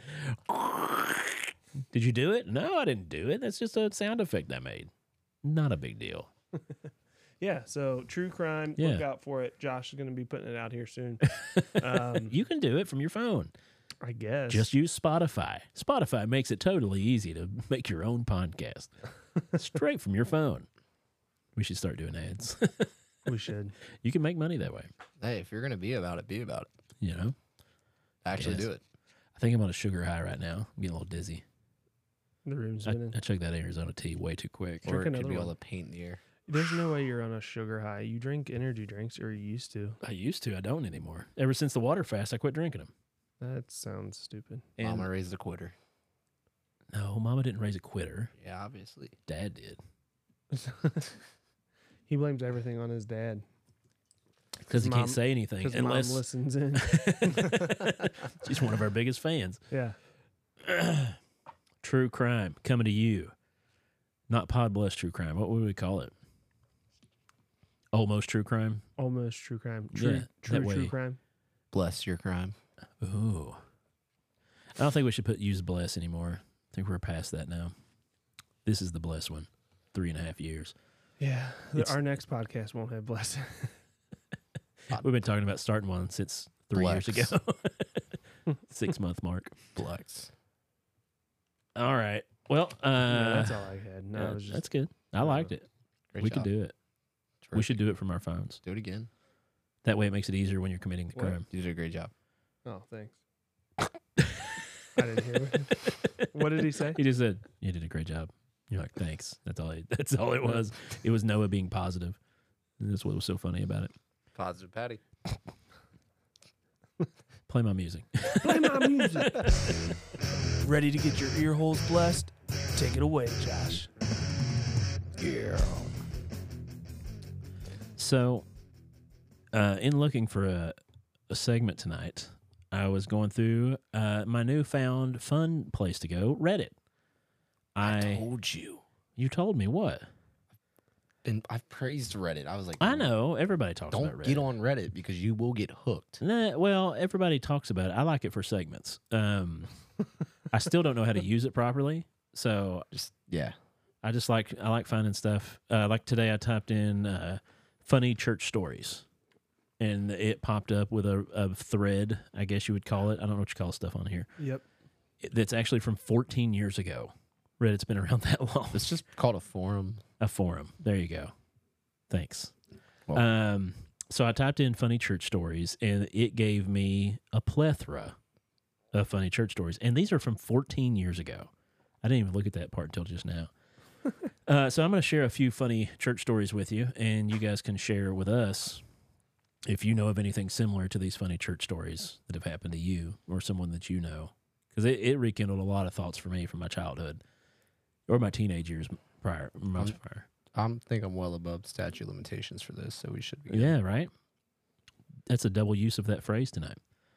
Did you do it? No, I didn't do it. That's just a sound effect I made. Not a big deal. yeah. So true crime. Yeah. Look out for it. Josh is going to be putting it out here soon. You can do it from your phone. I guess. Just use Spotify. Spotify makes it totally easy to make your own podcast straight from your phone. We should start doing ads. we should. You can make money that way. Hey, if you're gonna be about it, be about it. You know, Actually, Yes. do it. I think I'm on a sugar high right now. I'm getting a little dizzy. The room's I spinning. chugged that Arizona tea way too quick. Or it could another be all one. the paint in the air. There's no way you're on a sugar high. You drink energy drinks, or you used to. I used to. I don't anymore. Ever since the water fast, I quit drinking them. That sounds stupid. And Mama raised a quitter. no, Mama didn't raise a quitter. Yeah, obviously. Dad did. He blames everything on his dad Because he Mom- can't say anything because unless mom listens in. she's one of our biggest fans. yeah. True crime coming to you. Not Pod Bless True Crime. What would we call it? Almost True Crime. Almost true crime. Yeah, that way. True crime. Bless your crime. Ooh. I don't think we should use bless anymore. I think we're past that now. This is the bless one. 3.5 years. Yeah. It's- Our next podcast won't have blessing. We've been talking about starting one since 3 years Blex. ago. 6 month mark. Blex. All right. Well, that's all I had. No, it was just that's good. I liked it. Great We job. could do it. We Terrific. should do it from our phones. Do it again. That way, it makes it easier when you're committing the What? crime. You did a great job. Oh, thanks. I didn't hear it. What did he say? He just said, "You did a great job." You're like, "Thanks." That's all. That's all it was. It was Noah being positive. And that's what was so funny about it. Positive Patty. Play my music. Play my music. Ready to get your ear holes blessed? Take it away, Josh. Yeah. So, in looking for a segment tonight, I was going through my newfound fun place to go, Reddit. I told you. You told me what? And I've praised Reddit. I was like, I know everybody talks about don't Reddit. get on Reddit because you will get hooked. Nah, well, everybody talks about it. I like it for segments. I still don't know how to use it properly, so Yeah. I like finding stuff. Like today, I typed in funny church stories, and it popped up with a thread, I guess you would call it. I don't know what you call stuff on here. Yep. That's actually from 14 years ago. Reddit's been around that long. It's just called a forum. A forum. There you go. Thanks. Well, So I typed in funny church stories, and it gave me a plethora of funny church stories. And these are from 14 years ago. I didn't even look at that part until just now. So I'm going to share a few funny church stories with you, and you guys can share with us if you know of anything similar to these funny church stories that have happened to you or someone that you know. Because it rekindled a lot of thoughts for me from my childhood or my teenage years prior. I think I'm well above statute limitations for this, so we should be good. Yeah, right? That's a double use of that phrase tonight.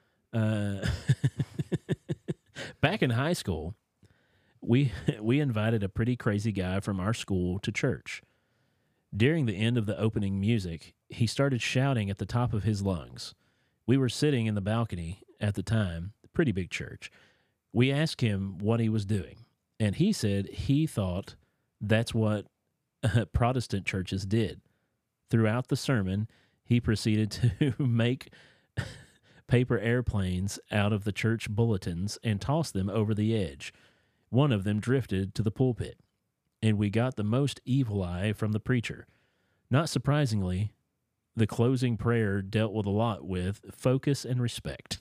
Back in high school, we invited a pretty crazy guy from our school to church. During the end of the opening music, he started shouting at the top of his lungs. We were sitting in the balcony at the time, pretty big church. We asked him what he was doing, and he said he thought that's what Protestant churches did. Throughout the sermon, he proceeded to make paper airplanes out of the church bulletins and toss them over the edge. One of them drifted to the pulpit, and we got the most evil eye from the preacher. Not surprisingly, the closing prayer dealt with a lot with focus and respect.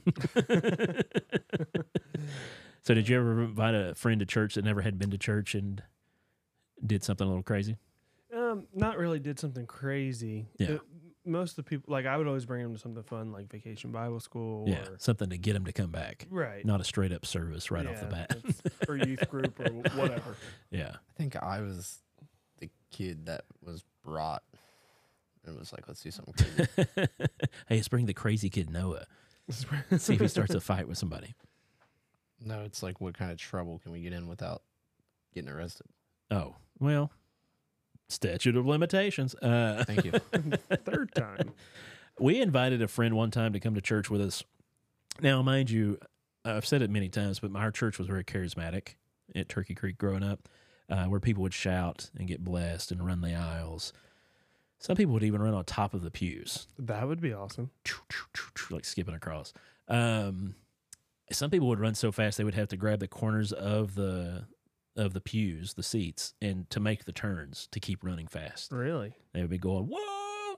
So did you ever invite a friend to church that never had been to church and did something a little crazy? Not really did something crazy. Yeah. Most of the people, like I would always bring them to something fun, like Vacation Bible School. Yeah, Or, something to get them to come back. right. Not a straight up service right off the bat. it's- or youth group or whatever. Yeah. I think I was the kid that was brought and was like, let's do something crazy. Hey, let's bring the crazy kid Noah. See if he starts a fight with somebody. No, it's like, what kind of trouble can we get in without getting arrested? Oh, well, statute of limitations. Thank you. Third time. We invited a friend one time to come to church with us. Now, mind you, I've said it many times, but our church was very charismatic at Turkey Creek growing up, where people would shout and get blessed and run the aisles. Some people would even run on top of the pews, That would be awesome. like skipping across. Some people would run so fast they would have to grab the corners of the pews, the seats, and to make the turns to keep running fast. Really? They would be going, whoa,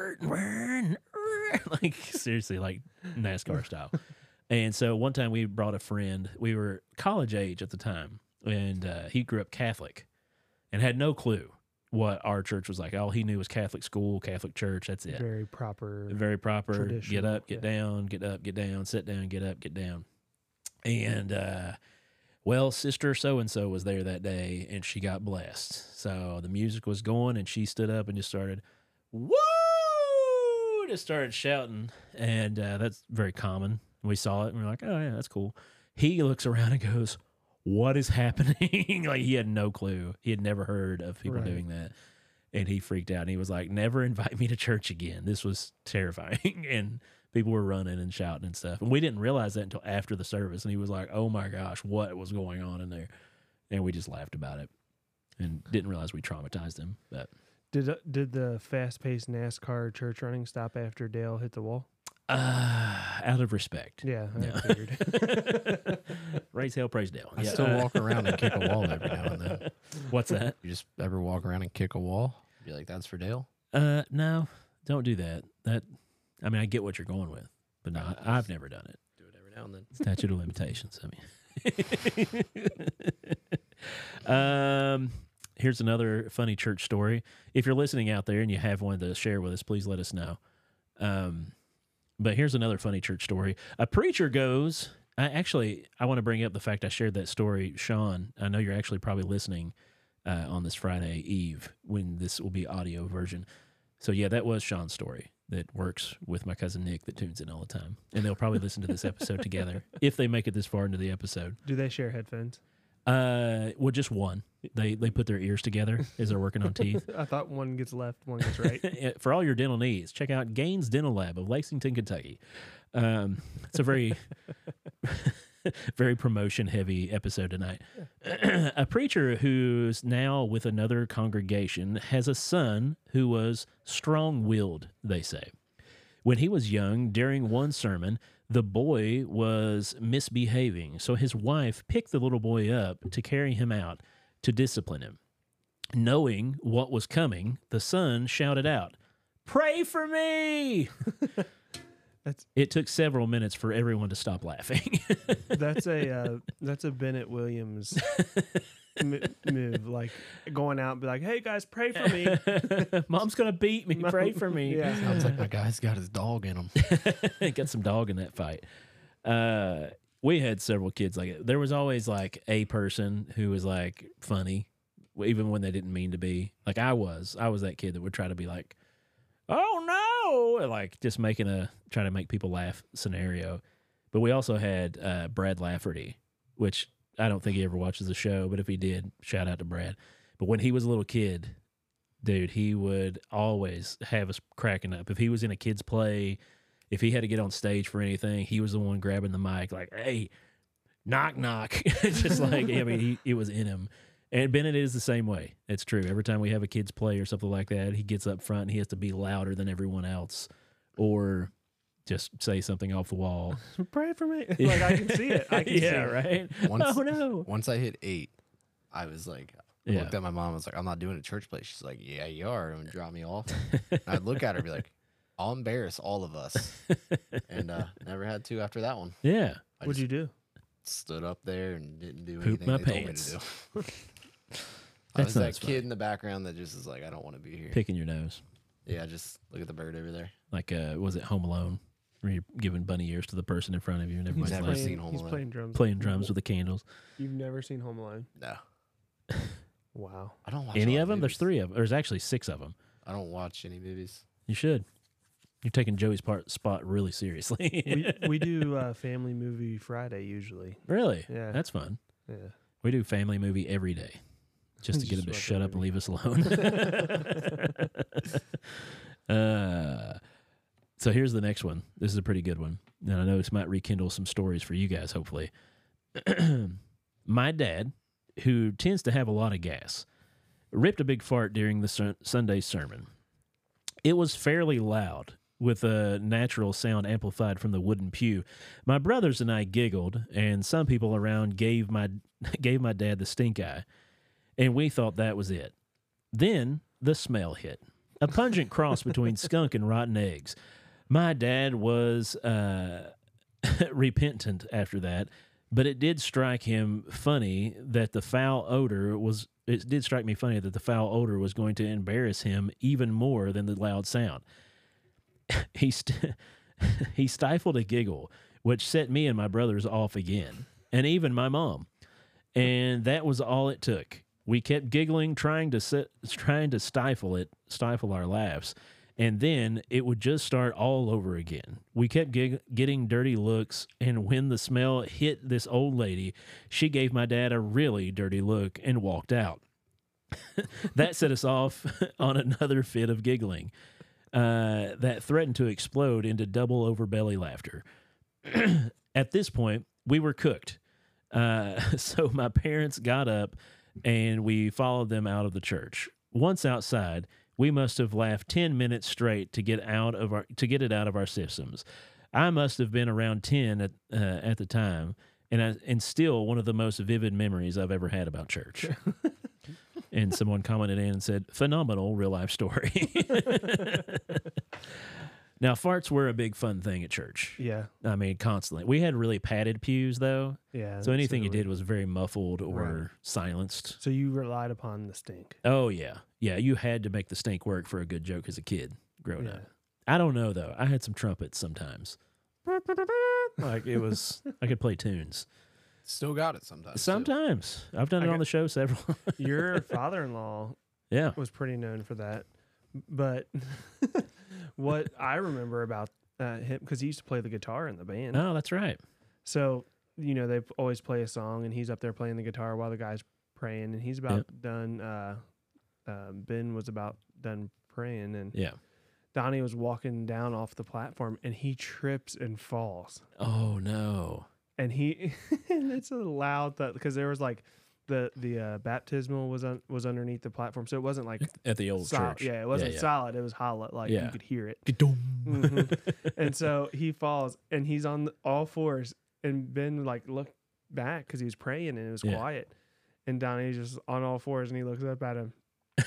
like seriously, like NASCAR style. And so one time we brought a friend. We were college age at the time, and he grew up Catholic and had no clue what our church was like. All he knew was Catholic school, Catholic church. That's it. Very proper. Very proper. Get traditional, up, get yeah. down, get up, get down, sit down, get up, get down. And well, sister so and so was there that day, and she got blessed. So the music was going, and she stood up and just started, woo! Just started shouting, and that's very common. We saw it, and we're like, oh yeah, that's cool. He looks around and goes, what is happening? Like he had no clue. He had never heard of people Right. doing that. And he freaked out, and he was like, never invite me to church again. This was terrifying. And people were running and shouting and stuff. And we didn't realize that until after the service. And he was like, oh my gosh, what was going on in there? And we just laughed about it and didn't realize we traumatized him. But Did the fast-paced NASCAR church running stop after Dale hit the wall? out of respect. Yeah, I Yeah. figured. Raise hell, praise Dale. I still walk around and kick a wall every now and then. What's that? You just ever walk around and kick a wall? Be like, that's for Dale? No, don't do that. I mean, I get what you're going with, but no, I've never done it. Do it every now and then. Statute of limitations. I mean, here's another funny church story. If you're listening out there and you have one to share with us, please let us know. But here's another funny church story. A preacher goes. I want to bring up the fact I shared that story, Sean. I know you're actually probably listening on this Friday Eve when this will be audio version. So yeah, that was Sean's story. That works with my cousin Nick that tunes in all the time. And they'll probably listen to this episode together if they make it this far into the episode. Do they share headphones? Well, just one. They put their ears together as they're working on teeth. I thought one gets left, one gets right. For all your dental needs, check out Gaines Dental Lab of Lexington, Kentucky. It's a very, very promotion-heavy episode tonight. A preacher who's now with another congregation has a son who was strong-willed, they say. When he was young, during one sermon, the boy was misbehaving, so his wife picked the little boy up to carry him out to discipline him. Knowing what was coming, the son shouted out, "Pray for me!" It took several minutes for everyone to stop laughing. That's a Bennett Williams move, like going out and be like, "Hey guys, pray for me. Mom's gonna beat me. Pray for me." Yeah. Sounds like my guy's got his dog in him. Got some dog in that fight. We had several kids like it. There was always like a person who was like funny, even when they didn't mean to be. Like I was that kid that would try to be like, "Oh no," like just trying to make people laugh scenario. But we also had Brad Lafferty, which I don't think he ever watches the show, but if he did, shout out to Brad. But when he was a little kid, dude, he would always have us cracking up. If he was in a kid's play, if he had to get on stage for anything, he was the one grabbing the mic like, "Hey, knock, knock." It's just like, I mean, it was in him. And Bennett is the same way. It's true. Every time we have a kid's play or something like that, he gets up front and he has to be louder than everyone else or just say something off the wall. Pray for me. Like I can see it. I can see it. Right? Once, Oh, no. Once I hit 8, I was like, I Yeah. looked at my mom. I was like, "I'm not doing a church play." She's like, "Yeah, you are." And drop me off. And I'd look at her and be like, "I'll embarrass all of us." And never had to after that one. Yeah. I What'd just you do? stood up there and didn't do Poop anything my they pants. told me to do. I That's was not that as kid funny. in the background that just is like, "I don't want to be here." Picking your nose. Yeah, just look at the bird over there. Like, was it Home Alone? Where you're giving bunny ears to the person in front of you and everybody's never laughing, seen Home He's Alone. playing drums. playing drums with the candles. You've never seen Home Alone? No, Wow. I don't watch Any a lot of them? There's movies. 3 of them. There's actually 6 of them. I don't watch any movies. You should. You're taking Joey's spot really seriously. We do Family Movie Friday usually. Really? Yeah. That's fun. Yeah. We do family movie every day just to get Just him to watch shut a up and movie. leave us alone. So here's the next one. This is a pretty good one. And I know this might rekindle some stories for you guys, hopefully. My dad, who tends to have a lot of gas, ripped a big fart during the Sunday sermon. It was fairly loud, with a natural sound amplified from the wooden pew. My brothers and I giggled, and some people around gave my dad the stink eye, and we thought that was it. Then the smell hit, a pungent cross between skunk and rotten eggs. My dad was repentant after that, but it did strike him funny that the foul odor was. It did strike me funny that the foul odor was going to embarrass him even more than the loud sound. He stifled a giggle, which set me and my brothers off again, and even my mom. And that was all it took. We kept giggling, trying to stifle our laughs, and then it would just start all over again. We kept getting dirty looks, and when the smell hit this old lady, she gave my dad a really dirty look and walked out. That set us off on another fit of giggling that threatened to explode into double over belly laughter. At this point, we were cooked. So my parents got up and we followed them out of the church. Once outside, we must have laughed 10 minutes straight to get it out of our systems. I must have been around 10 at the time, and still one of the most vivid memories I've ever had about church. And someone commented in and said, "Phenomenal real life story." Now, farts were a big fun thing at church. Yeah. I mean, constantly. We had really padded pews, though. Yeah. So anything you we- did was very muffled or Right. silenced. So you relied upon the stink. Oh, yeah. Yeah, you had to make the stink work for a good joke as a kid growing Yeah. up. I don't know, though. I had some trumpets sometimes. Like, it was, I could play tunes. Still got it sometimes. too. Sometimes. I've done it I on the show several. Your father-in-law Yeah. was pretty known for that. But what I remember about him, because he used to play the guitar in the band. Oh, that's right. So, they always play a song, and he's up there playing the guitar while the guy's praying, and he's about done. Ben was about done praying, and Yeah. Donnie was walking down off the platform, and he trips and falls. Oh, no. And and it's a loud thud, because there was like the baptismal was underneath the platform, so it wasn't like At the old solid. church. Yeah, it wasn't yeah. solid. It was hollow, like you Yeah. could hear it. Ga-dum. And so he falls, and he's on all fours, and Ben like looked back because he was praying and it was Yeah. quiet, and Donnie's just on all fours, and he looks up at him.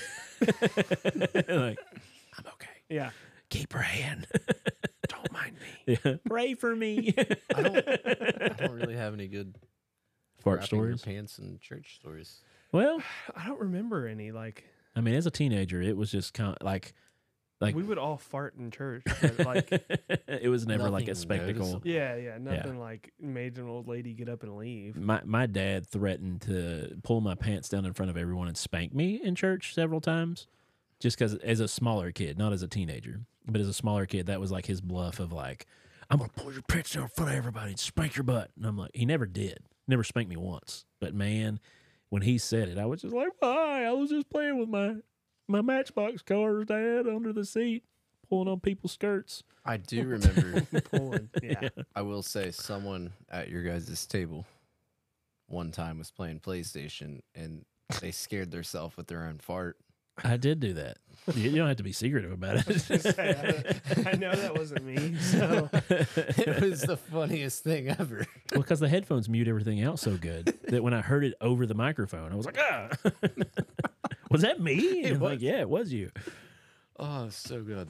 Like, I'm okay. Yeah, Keep praying. don't mind me. Yeah. Pray for me. I don't really have any good Fart crapping your stories. pants and church stories. Well, I don't remember any. Like I mean, as a teenager, it was just kind of like we would all fart in church, but like it was never like a Nothing spectacle. noticeable. yeah, nothing like made an old lady get up and leave. My dad threatened to pull my pants down in front of everyone and spank me in church several times, just because as a smaller kid, not as a teenager, but as a smaller kid, that was like his bluff of like, I'm gonna pull your pants down in front of everybody and spank your butt. And I'm like, he never did, never spanked me once. But man, when he said it, I was just like, why? I was just playing with my Matchbox cars, Dad, under the seat, pulling on people's skirts. I do remember. Pulling. Yeah. I will say, someone at your guys' table one time was playing PlayStation, and they scared themselves with their own fart. I did do that. You don't have to be secretive about it. I know that wasn't me. So It was the funniest thing ever. Well, because the headphones mute everything else so good that when I heard it over the microphone, I was like, ah. Was that me? And I'm like, yeah, it was you. Oh, so good.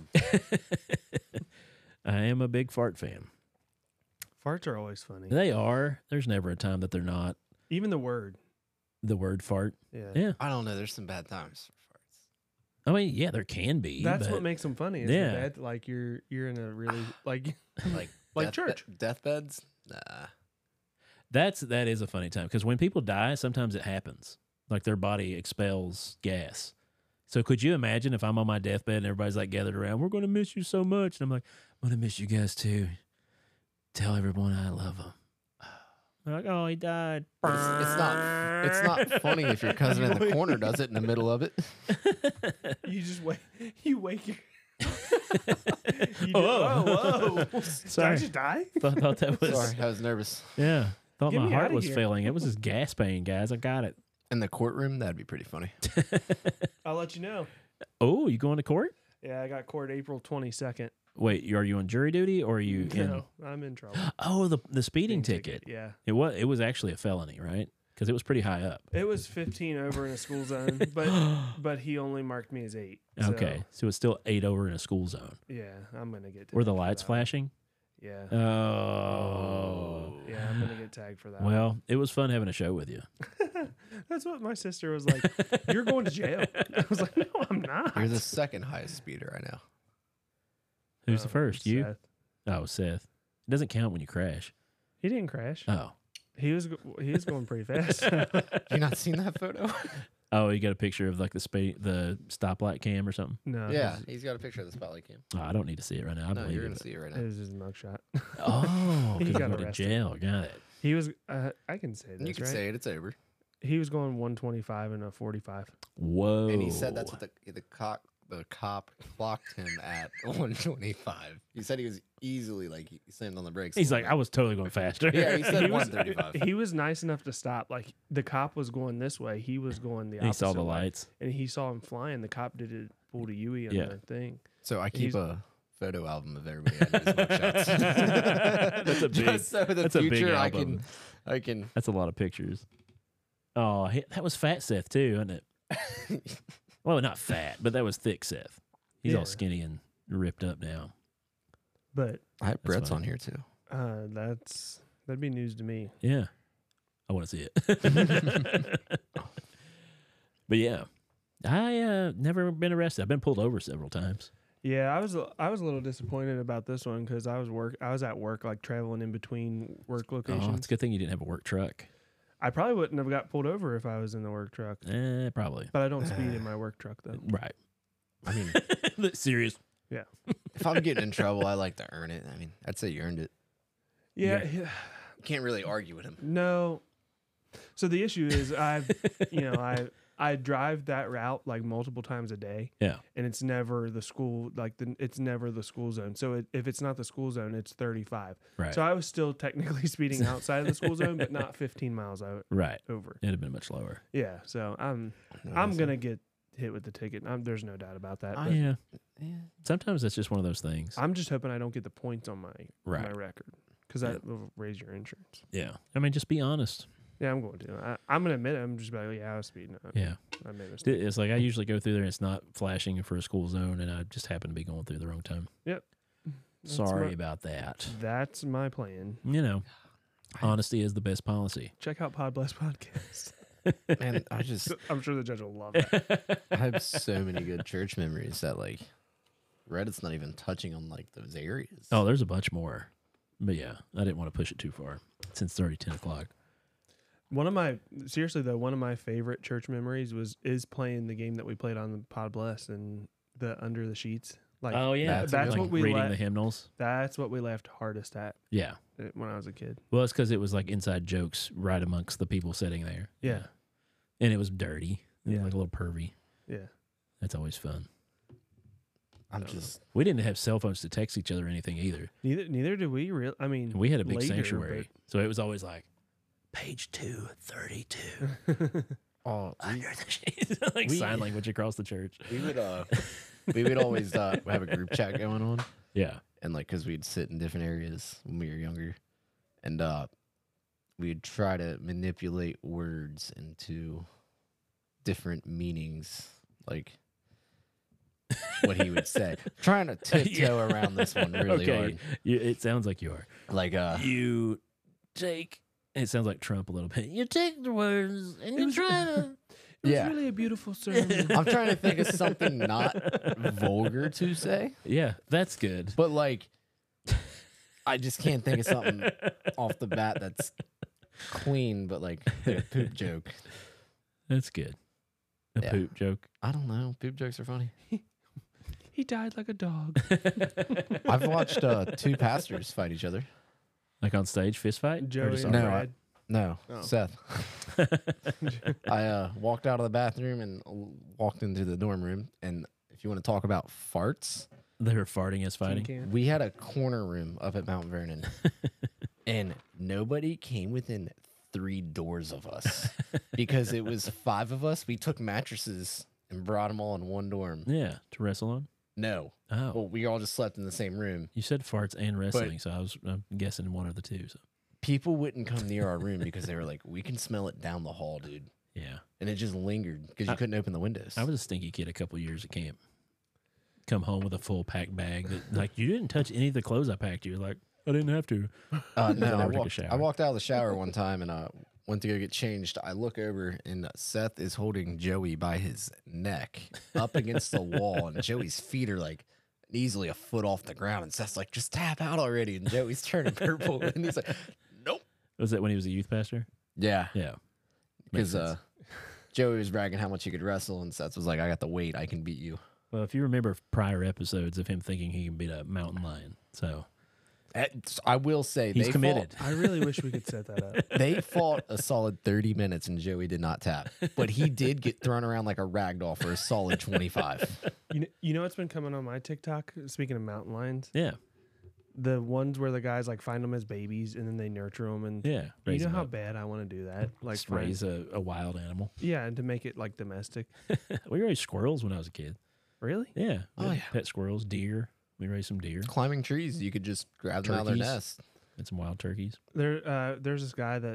I am a big fart fan. farts are always funny. They are. There's never a time that they're not. Even the word. The word fart. Yeah. Yeah. I don't know. There's some bad times for farts. I mean, yeah, there can be. That's but what makes them funny. Is Yeah. that like you're in a really like Like Like church. Deathbeds? Nah. that is a funny time because when people die, sometimes it happens. Like their body expels gas. So could you imagine if I'm on my deathbed and everybody's like gathered around, we're going to miss you so much. And I'm like, I'm going to miss you guys too. Tell everyone I love them. They're like, oh, he died. It's not funny if your cousin in the corner does it in the middle of it. you just wake you wake your you Oh. whoa. Sorry. Did I just die? Thought that was, Sorry, I was nervous. yeah. Thought Get my me heart outta was here. failing. It was just gas pain, guys. I got it. In the courtroom, that'd be pretty funny. I'll let you know. Oh, you going to court? Yeah, I got court April 22nd. Wait, are you on jury duty or are you in? No, I'm in trouble. Oh, the speeding ticket. Yeah. It was actually a felony, right? Because it was pretty high up. It was 15 over in a school zone, but he only marked me as 8. So, Okay, so it's still 8 over in a school zone. yeah, I'm gonna get. Were the tagged for lights that. flashing? Yeah. Oh. Yeah, I'm gonna get tagged for that. Well, it was fun having a show with you. That's what my sister was like. You're going to jail. I was like, no, I'm not. You're the second highest speeder I know. Who's the first? You? Seth. Oh, Seth. It doesn't count when you crash. He didn't crash. Oh. He was going pretty fast. You not seen that photo? Oh, you got a picture of like the stoplight cam or something? No. Yeah, he's got a picture of the spotlight cam. Oh, I don't need to see it right now. I No, believe you're it. gonna see it right It now. was his mugshot. Oh, He because got he went to arrested. jail. Got it. He was. I can say this, You can right? say it. It's over. He was going 125 and a 45. Whoa. And he said that's what the cop clocked him at 125. He said he was easily he slammed on the brakes. a He's little like, I was totally going faster. bit. Yeah, he said He was- 135. He was nice enough to stop. Like the cop was going this way, he was going the he opposite saw the way. lights. and he saw him flying. The cop did it, pulled a Yui on Yeah. the thing. So I keep He's- a photo album of everybody I knows mugshots. That's a big- Just so in the that's a big future I album. I can. That's a lot of pictures. Oh, that was Fat Seth too, wasn't it? Well, not fat, but that was thick Seth. He's Yeah. all skinny and ripped up now. But I have Brett's fine. on here too. that'd be news to me. Yeah. I want to see it. But yeah, I never been arrested. I've been pulled over several times. Yeah, I was a little disappointed about this one because I was at work, like traveling in between work locations. Oh, it's a good thing you didn't have a work truck. I probably wouldn't have got pulled over if I was in the work truck, Probably. but I don't speed in my work truck though. Right. I mean, Serious. if I'm getting in trouble, I like to earn it. I mean, I'd say you earned it. Yeah, You can't really argue with him. no. So the issue is I drive that route like multiple times a day, Yeah. and it's never the school it's never the school zone. So if it's not the school zone, it's 35. Right. So I was still technically speeding outside of the school zone, but not 15 miles Right. over. It'd have been much lower. Yeah. So I'm gonna get hit with the ticket. There's no doubt about that. but Yeah. Yeah. Sometimes that's just one of those things. I'm just hoping I don't get the points on my Right. record because that will raise your insurance. Yeah. I mean, just be honest. Yeah, I'm going to. I'm gonna admit it. I'm just like, yeah, I was speeding. Yeah. I made a mistake. It's like I usually go through there and it's not flashing for a school zone and I just happen to be going through the wrong time. That's Sorry my- about that. That's my plan. You know, honesty is the best policy. Check out Pod Bless Podcast. Man, I'm sure the judge will love that. I have so many good church memories that like Reddit's not even touching on like those areas. Oh, there's a bunch more. But yeah, I didn't want to push it too far since it's already 10 o'clock. One of my favorite church memories is playing the game that we played on the Pod Bless and the Under the Sheets. Like, Oh, yeah. that's like what we reading let- the hymnals. That's what we laughed hardest at Yeah. when I was a kid. Well, it's because it was like inside jokes right amongst the people sitting there. Yeah. And it was dirty. It was Yeah. like a little pervy. Yeah. That's always fun. I'm just We didn't have cell phones to text each other or anything either. Neither do we. I mean, We had a big later, sanctuary. So it was always like, page 232. oh Under the sheets. Like we- sign language across the church. we would always have a group chat going on, Yeah. and like because we'd sit in different areas when we were younger, and we'd try to manipulate words into different meanings, like what he would say. Trying to tiptoe around this one really hard. It sounds like you are. Like You take. It sounds like Trump a little bit. You take the words and you try to. It was Yeah. really a beautiful sermon. I'm trying to think of something not vulgar to say, Yeah, that's good. but like I just can't think of something off the bat that's clean, but like a poop joke. That's good. A Yeah. poop joke. I don't know. Poop jokes are funny. He died like a dog. I've watched two pastors fight each other. Like on stage, fist fight? Or Joey just and on- No, Brad. No, Oh. Seth. I walked out of the bathroom and walked into the dorm room. And if you want to talk about farts, They were farting as Tin fighting. can. we had a corner room up at Mount Vernon, and nobody came within 3 doors of us because it was 5 of us. We took mattresses and brought them all in one dorm. Yeah, to wrestle on. No, Oh, well, we all just slept in the same room. you said farts and wrestling, so I'm guessing one of the two. So People wouldn't come near our room because they were like, "We can smell it down the hall, dude," yeah, and it just lingered because you couldn't open the windows. I was a stinky kid a couple years at camp. Come home with a full packed bag. That, like you didn't touch any of the clothes I packed. You're like, I didn't have to. No, I I never took a walked, shower. I walked out of the shower one time and went to go get changed. I look over and Seth is holding Joey by his neck up against the wall, and Joey's feet are like easily a foot off the ground. And Seth's like, "Just tap out already." And Joey's turning purple, and he's like, "Nope." Was that when he was a youth pastor? Yeah, Yeah. because Makes sense. Joey was bragging how much he could wrestle, and Seth was like, "I got the weight. I can beat you." Well, if you remember prior episodes of him thinking he can beat a mountain lion, so I will say he's they committed. I really wish we could set that up. They fought a solid 30 minutes and Joey did not tap. But he did get thrown around like a rag doll for a solid 25. You know what's been coming on my TikTok? Speaking of mountain lions, Yeah, the ones where the guys like find them as babies and then they nurture them, and yeah. you raise know him how up. bad I want to do that. Like Just raise a wild animal. yeah, and to make it like domestic. We raised squirrels when I was a kid. Really? Yeah. we Oh, had yeah. Pet squirrels, deer. We raised some deer Climbing trees, you could just grab them out of their Turkeys. nest. and some wild turkeys. There's this guy that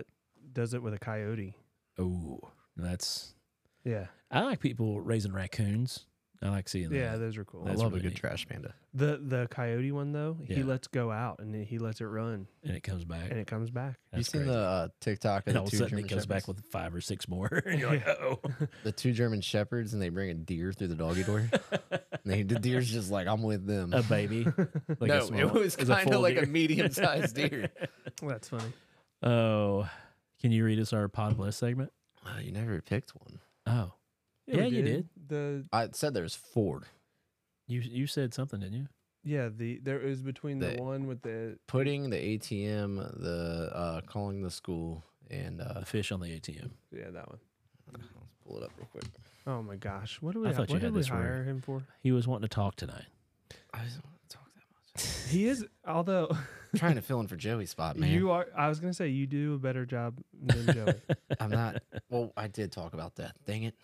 does it with a coyote. Oh, that's. Yeah. I like people raising raccoons. I like seeing Yeah, that. those are cool. I That's love really a good neat. trash panda. The coyote one though, he Yeah. lets go out and then he lets it run And it comes back. and it comes back. You That's seen crazy. the TikTok of And the all of a two sudden German it comes back shepherds? with 5 or 6 more. And you're like, oh. The 2 German shepherds, and they bring a deer through the doggy door. And the deer's just like, I'm with them. A baby. Like no, a small, it was a kind of full like deer. a medium-sized deer. That's funny. Oh, can you read us our Pod Bless segment? You never picked one. Oh, Yeah, we you did. The I said there's 4. you said something, didn't you? there is between the The- one with the Putting the ATM, the calling the school, and The fish on the ATM. that one. let's pull it up real quick. Oh my gosh, what do we? I thought you what had did we this hire right. him for? He was wanting to talk tonight. I just don't want to talk that much. He is, although I'm trying to fill in for Joey's spot, man. you are. I was gonna say you do a better job than Joey. I'm not. Well, I did talk about that. Dang it.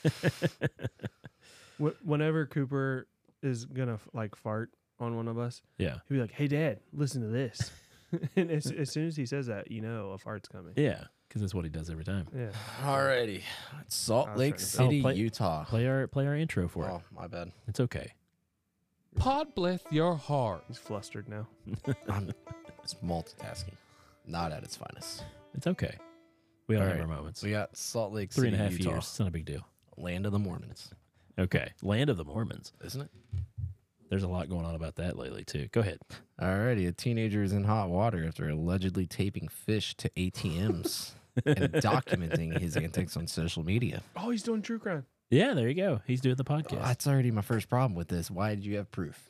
Whenever Cooper is gonna like fart on one of us, Yeah. he'll be like, "Hey, Dad, listen to this." And as soon as he says that, you know a fart's coming. Yeah, because that's what he does every time. Yeah. Alrighty. Salt I was Lake trying to- City, Oh, Utah. Play our intro for it. Oh, my bad. It's okay. Pod bless your heart. He's flustered now. It's multitasking. Not at its finest. It's okay. We all All have right. our moments. We got Salt Lake 3.5 City, Utah. years. It's not a big deal. Land of the Mormons, Okay. Land of the Mormons. isn't it? There's a lot going on about that lately, too. Go ahead. Alrighty. A teenager is in hot water after allegedly taping fish to ATMs and documenting his antics on social media. Oh, he's doing true crime. Yeah, there you go. He's doing the podcast. That's already my first problem with this. Why did you have proof?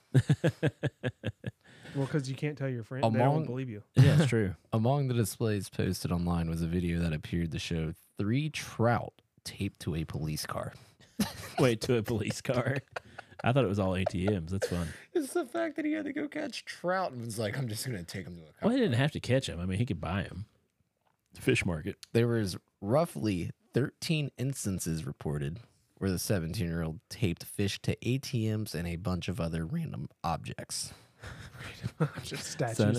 Well, because you can't tell your friend. They Among- won't believe you. Yeah, it's true. Among the displays posted online was a video that appeared to show 3 trout taped to a police car. Wait, to a police car. I thought it was all ATMs. That's fun. It's the fact that he had to go catch trout and was like, I'm just going to take him to a car. Well, he didn't have to catch him. I mean, he could buy him. Fish market. There was roughly 13 instances reported where the 17-year-old taped fish to ATMs and a bunch of other random objects. Just statues.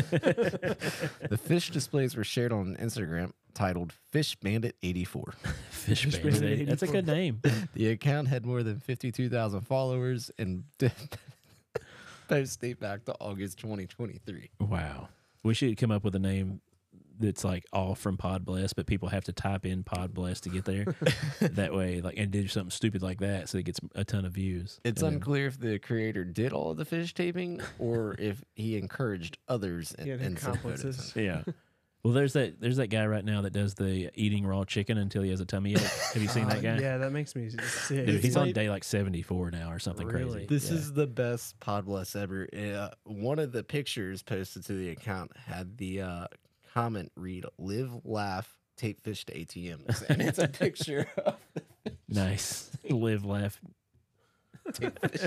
The fish displays were shared on Instagram titled Fish Bandit 84. Fish Fish Bandit. Bandit That's a good name. The account had more than 52,000 followers and posts date back to August 2023. Wow. We should come up with a name that's like all from Pod Bless, but people have to type in Pod Bless to get there. That way, like, and do something stupid like that so it gets a ton of views. It's And then- unclear if the creator did all of the fish taping or if he encouraged others He had and sent photos. accomplices. Yeah. Well, there's that guy right now that does the eating raw chicken until he has a tummy ache. Have you seen that guy? Yeah, that makes me sick. Dude, he's It's on like- day like 74 now or something Really? crazy. This Yeah. is the best Pod Bless ever. One of the pictures posted to the account had the comment read, "Live, laugh, tape fish to ATMs." And it's a picture of nice. Live, laugh. tape fish.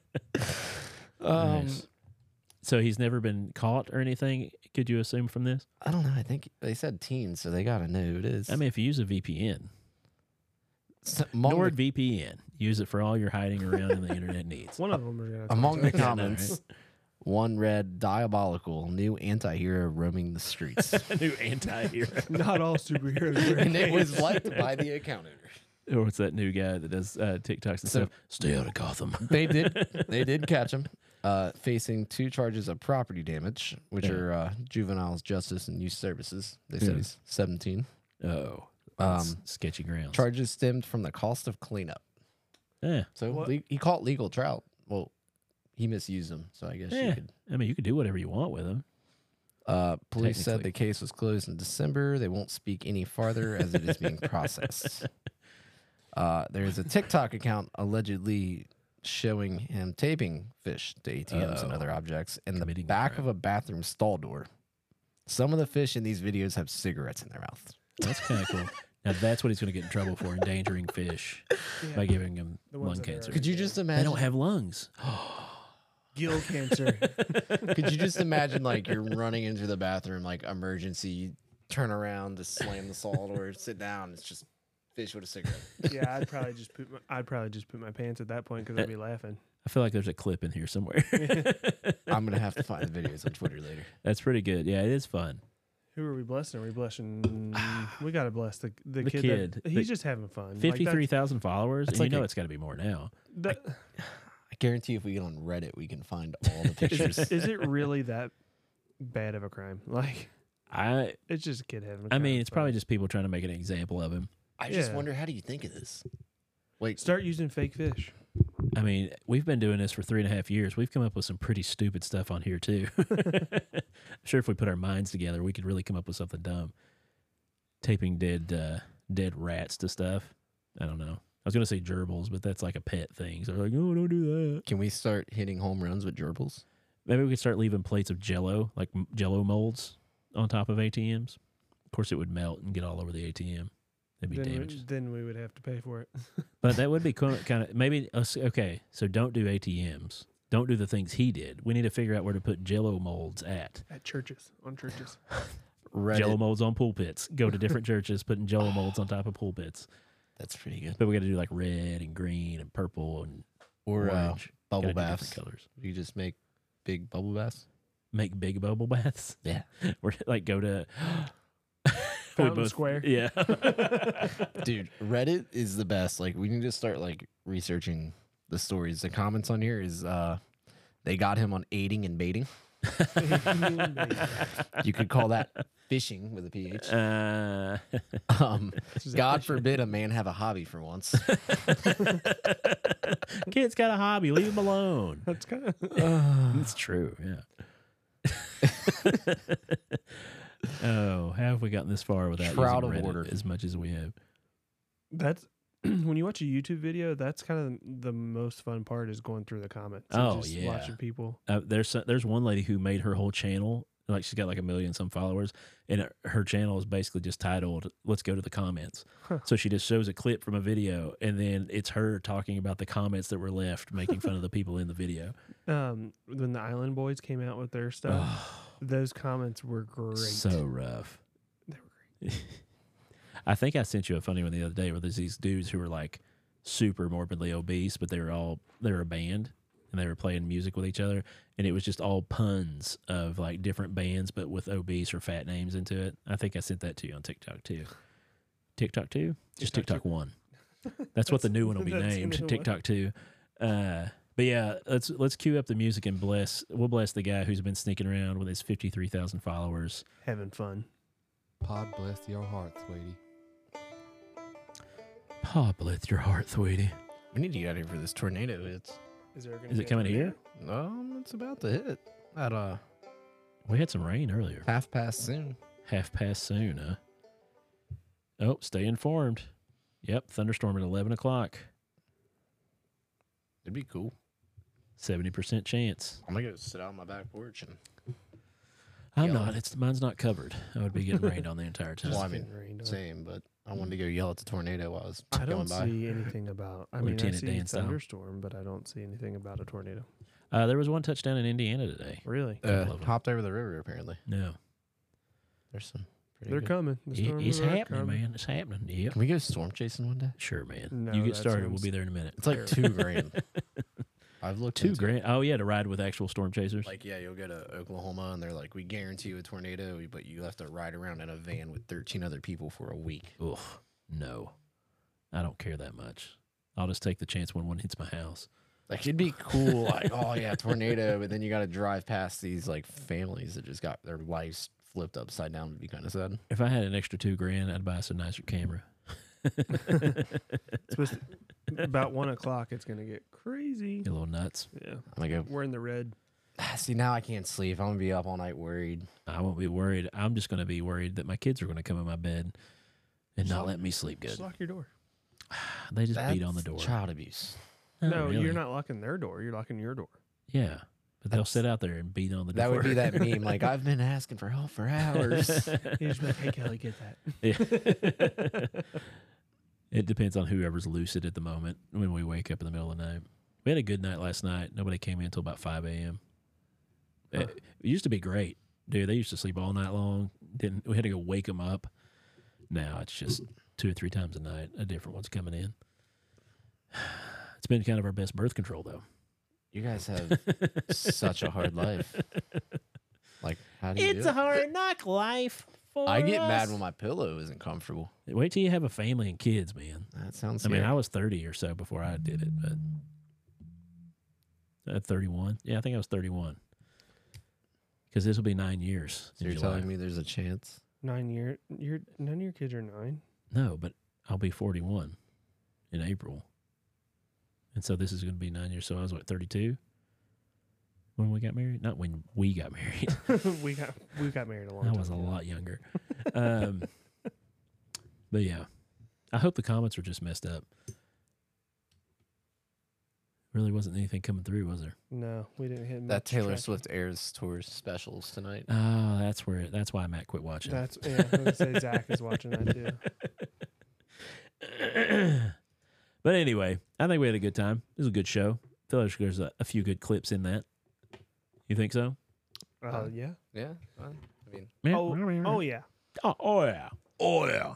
Nice. So he's never been caught or anything, could you assume from this? I don't know. I think they said teens, so they got to know who it is. I mean, if you use a VPN, among, NordVPN, use it for all your hiding around in the internet needs. One of them are gonna. among the Yeah, I know, comments, one read, "Diabolical, new anti-hero roaming the streets." A new anti-hero. Not all superheroes. And it was liked by the account owner. Or what's that new guy that does TikToks and So- stuff? Stay out of Gotham. They did catch him, facing 2 charges of property damage, which Yeah. are juveniles justice and youth services. They said Yeah. he's 17. Oh, that's Um, sketchy grounds. Charges stemmed from the cost of cleanup. Yeah. So What? he caught legal trout. Well, he misused them, so I guess you Yeah. could. I mean, you could do whatever you want with them. Police said Technically. the case was closed in December. They won't speak any farther as it is being processed. There's a TikTok account allegedly showing him taping fish to ATMs and Oh. other objects in the Committing a back crime. of a bathroom stall door. Some of the fish in these videos have cigarettes in their mouth. That's kind of cool. Now that's what he's going to get in trouble for, endangering fish by giving him The ones lung that are cancer. Could you just They imagine? don't have lungs. gill cancer. Could you just imagine like you're running into the bathroom, like emergency, you turn around to slam the stall door, sit down, it's just fish with a cigarette. Yeah, I'd probably just poop my pants at that point because I'd be laughing. I feel like there's a clip in here somewhere. I'm gonna have to find the videos on Twitter later. That's pretty good. Yeah, it is fun. Who are we blessing? Are we blessing? We got to bless the The kid. kid. He's just having fun. Like, 53,000 followers, and that's you like know a- it's got to be more now. that, I guarantee if we get on Reddit, we can find all the pictures. is it really that bad of a crime? Like, it's just a kid having. I mean, it's probably just people trying to make an example of him. I just Yeah. wonder, how do you think of this? Wait, start using fake fish. I mean, we've been doing this for 3.5 years. We've come up with some pretty stupid stuff on here too. I'm sure if we put our minds together, we could really come up with something dumb. Taping dead rats to stuff. I don't know. I was gonna say gerbils, but that's like a pet thing. So they're like, oh, don't do that. can we start hitting home runs with gerbils? Maybe we could start leaving plates of Jello, like Jello molds, on top of ATMs. Of course, it would melt and get all over the ATM. It'd be damaged. Then we would have to pay for it. But that would be kind of maybe okay. So don't do ATMs. Don't do the things he did. We need to figure out where to put Jello molds at. At churches, on churches. Reddit. Jello molds on pulpits. Go to different churches, putting Jello molds on top of pulpits. That's pretty good. But we got to do like red and green and purple and Or orange. bubble Gotta do different baths. colors. You just make big bubble baths. Make big bubble baths. Yeah. We're like go to Fountain Square. Yeah. Dude, Reddit is the best. Like, we need to start like researching the stories. The comments on here is they got him on aiding and baiting. You could call that fishing with a PH. God forbid a man have a hobby for once. Kid's got a hobby. Leave him alone. That's kind of. It's true. Yeah. Oh, how have we gotten this far without Shroud using of Reddit Order. as much as we have? That's when you watch a YouTube video. That's kind of the most fun part is going through the comments. and Oh, just yeah. watching people. There's one lady who made her whole channel, like she's got like 1 million some followers, and her channel is basically just titled "Let's go to the comments." So she just shows a clip from a video, and then it's her talking about the comments that were left, making fun of the people in the video. When the Island Boys came out with their stuff, those comments were great. So rough. They were great. I think I sent you a funny one the other day where there's these dudes who were like super morbidly obese, but they were a band and they were playing music with each other, and it was just all puns of like different bands but with obese or fat names into it. I think I sent that to you on TikTok too. TikTok 2? Just TikTok 1. That's what the new one will be That's the named, new one. TikTok 2. But yeah, let's cue up the music and we'll bless the guy who's been sneaking around with his 53,000 followers. Having fun. Pod bless your heart, sweetie. Pa bless your heart, sweetie. We need to get out of here for this tornado hits. Is Is it coming here? It's about to hit at We had some rain earlier. 1:30 soon. 1:30 soon, huh? Oh, stay informed. Yep, thunderstorm at 11 o'clock. It'd be cool. 70% chance. I'm gonna go sit out on my back porch and. I'm Yellow. not. Mine's not covered. I would be getting rained on the entire time. Well, I Just mean, getting rained on. same, but I wanted to go yell at the tornado while I was I going don't by. see anything about. I mean, I Lieutenant see Dan style. thunderstorm, but I don't see anything about a tornado. There was one touchdown in Indiana today. Really? couple of them. Hopped over the river. Apparently, No, there's some. Pretty They're good. coming. The storms it's are happening, coming. man. It's happening. Yep. Can we go storm chasing one day? Sure, man. No, you get that started. We'll sounds be there in a minute. It's like $2,000. I've looked into it. $2,000. Oh yeah, to ride with actual storm chasers. Like, yeah, you'll go to Oklahoma and they're like, we guarantee you a tornado, but you have to ride around in a van with 13 other people for a week. Ugh, no, I don't care that much. I'll just take the chance when one hits my house. Like, it'd be cool, like, oh yeah, tornado, but then you got to drive past these like families that just got their lives flipped upside down. Would be kind of sad. If I had an extra $2,000, I'd buy us a nicer camera. It's supposed to, about 1 o'clock, it's gonna get crazy. Get a little nuts. Yeah, I'm gonna go. we're in the red. See, now I can't sleep. I'm gonna be up all night worried. I won't be worried. I'm just going to be worried that my kids are going to come in my bed and not let me sleep good. Just lock your door. They just beat on the That's door. Child abuse. Oh, No, really? you're not locking their door. You're locking your door. Yeah, but they'll That's- sit out there and beat on the door. That would be that meme. Like, I've been asking for help for hours. You just be like, hey, Kelly, get that. Yeah. It depends on whoever's lucid at the moment when we wake up in the middle of the night. We had a good night last night. Nobody came in until about 5 a.m. Huh. It used to be great. Dude, they used to sleep all night long. We had to go wake them up. Now it's just 2 or 3 times a night. A different one's coming in. It's been kind of our best birth control, though. You guys have such a hard life. Like, how do you do it? hard knock life. for I get mad us. when my pillow isn't comfortable. Wait till you have a family and kids, man. That sounds I mean, scary. I was 30 or so before I did it, but at 31. Yeah, I think I was 31. Because this will be 9 years. So in you're July. telling me there's a chance? 9 year. None of your kids are 9. No, but I'll be 41 in April. And so this is going to be 9 years. So I was, what, 32 when we got married? Not when we got married. we got married a long I time was a ago. lot younger. But yeah, I hope the comments were just messed up. Really wasn't anything coming through, was there? No, we didn't hit That much Taylor traffic. Swift Airs Tour specials tonight. Oh, that's why Matt quit watching. That's yeah. I was gonna say Zach is watching that too. But anyway, I think we had a good time. It was a good show. I feel like there's a few good clips in that. You think so? Yeah. Yeah. Well, I mean, Yeah. Oh yeah. Oh yeah. Oh yeah.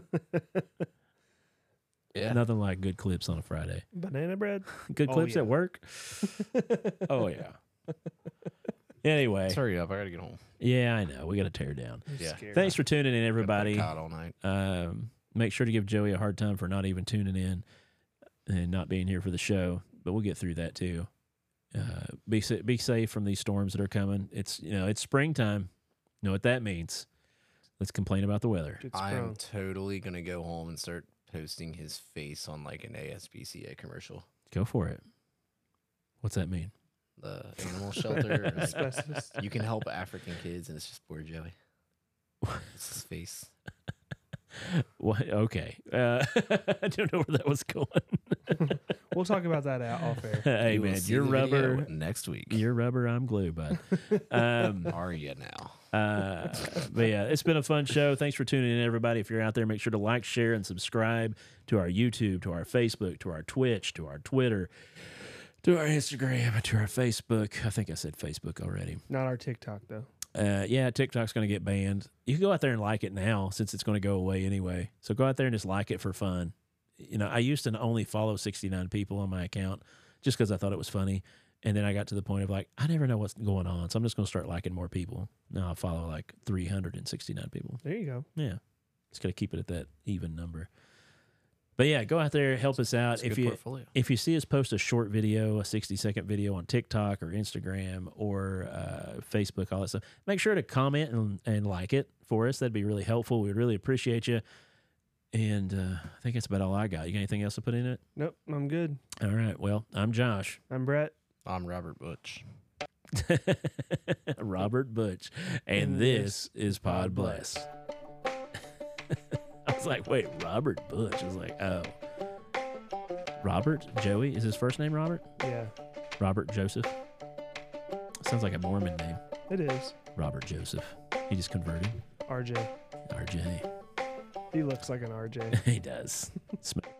yeah. Nothing like good clips on a Friday. Banana bread. Good Oh, clips yeah. at work. Oh yeah. Anyway, Let's hurry up. I gotta get home. yeah, I know. We got to tear down. I'm Yeah. scared. Thanks for tuning in, everybody. Caught all night. Make sure to give Joey a hard time for not even tuning in and not being here for the show, but we'll get through that too. Be safe from these storms that are coming. It's it's springtime. You know what that means. Let's complain about the weather. Get I am sprung. totally gonna go home and start posting his face on like an ASPCA commercial. Go for it. What's that mean? The animal shelter. like, Asbestos. you can help African kids, and it's just poor Joey. It's his face. What? Okay. I don't know where that was going. We'll talk about that off air. Hey You will man, see you're the video rubber. next week. You're rubber. I'm glue, bud. Are you now? But yeah, it's been a fun show. Thanks for tuning in, everybody. If you're out there, make sure to like, share, and subscribe to our YouTube, to our Facebook, to our Twitch, to our Twitter, to our Instagram, to our Facebook. I think I said Facebook already. Not our TikTok though. Yeah, TikTok's going to get banned. You can go out there and like it now since it's going to go away anyway. So go out there and just like it for fun. I used to only follow 69 people on my account just because I thought it was funny. And then I got to the point of like, I never know what's going on. So I'm just going to start liking more people. Now I follow like 369 people. There you go. Yeah. Just got to keep it at that even number. But yeah, go out there, help us out. It's a If good you portfolio. if you see us post a short video, a 60-second video on TikTok or Instagram or Facebook, all that stuff, make sure to comment and like it for us. That'd be really helpful. We'd really appreciate you. And I think that's about all I got. You got anything else to put in it? Nope, I'm good. All right. Well, I'm Josh. I'm Brett. I'm Robert Butch. Robert Butch. And this is Pod Bless. I was like, wait, Robert Butch. I was like, oh. Robert? Joey? Is his first name Robert? Yeah, Robert Joseph? Sounds like a Mormon name. it is. Robert Joseph. He just converted. RJ. RJ. He looks like an RJ. He does. Smell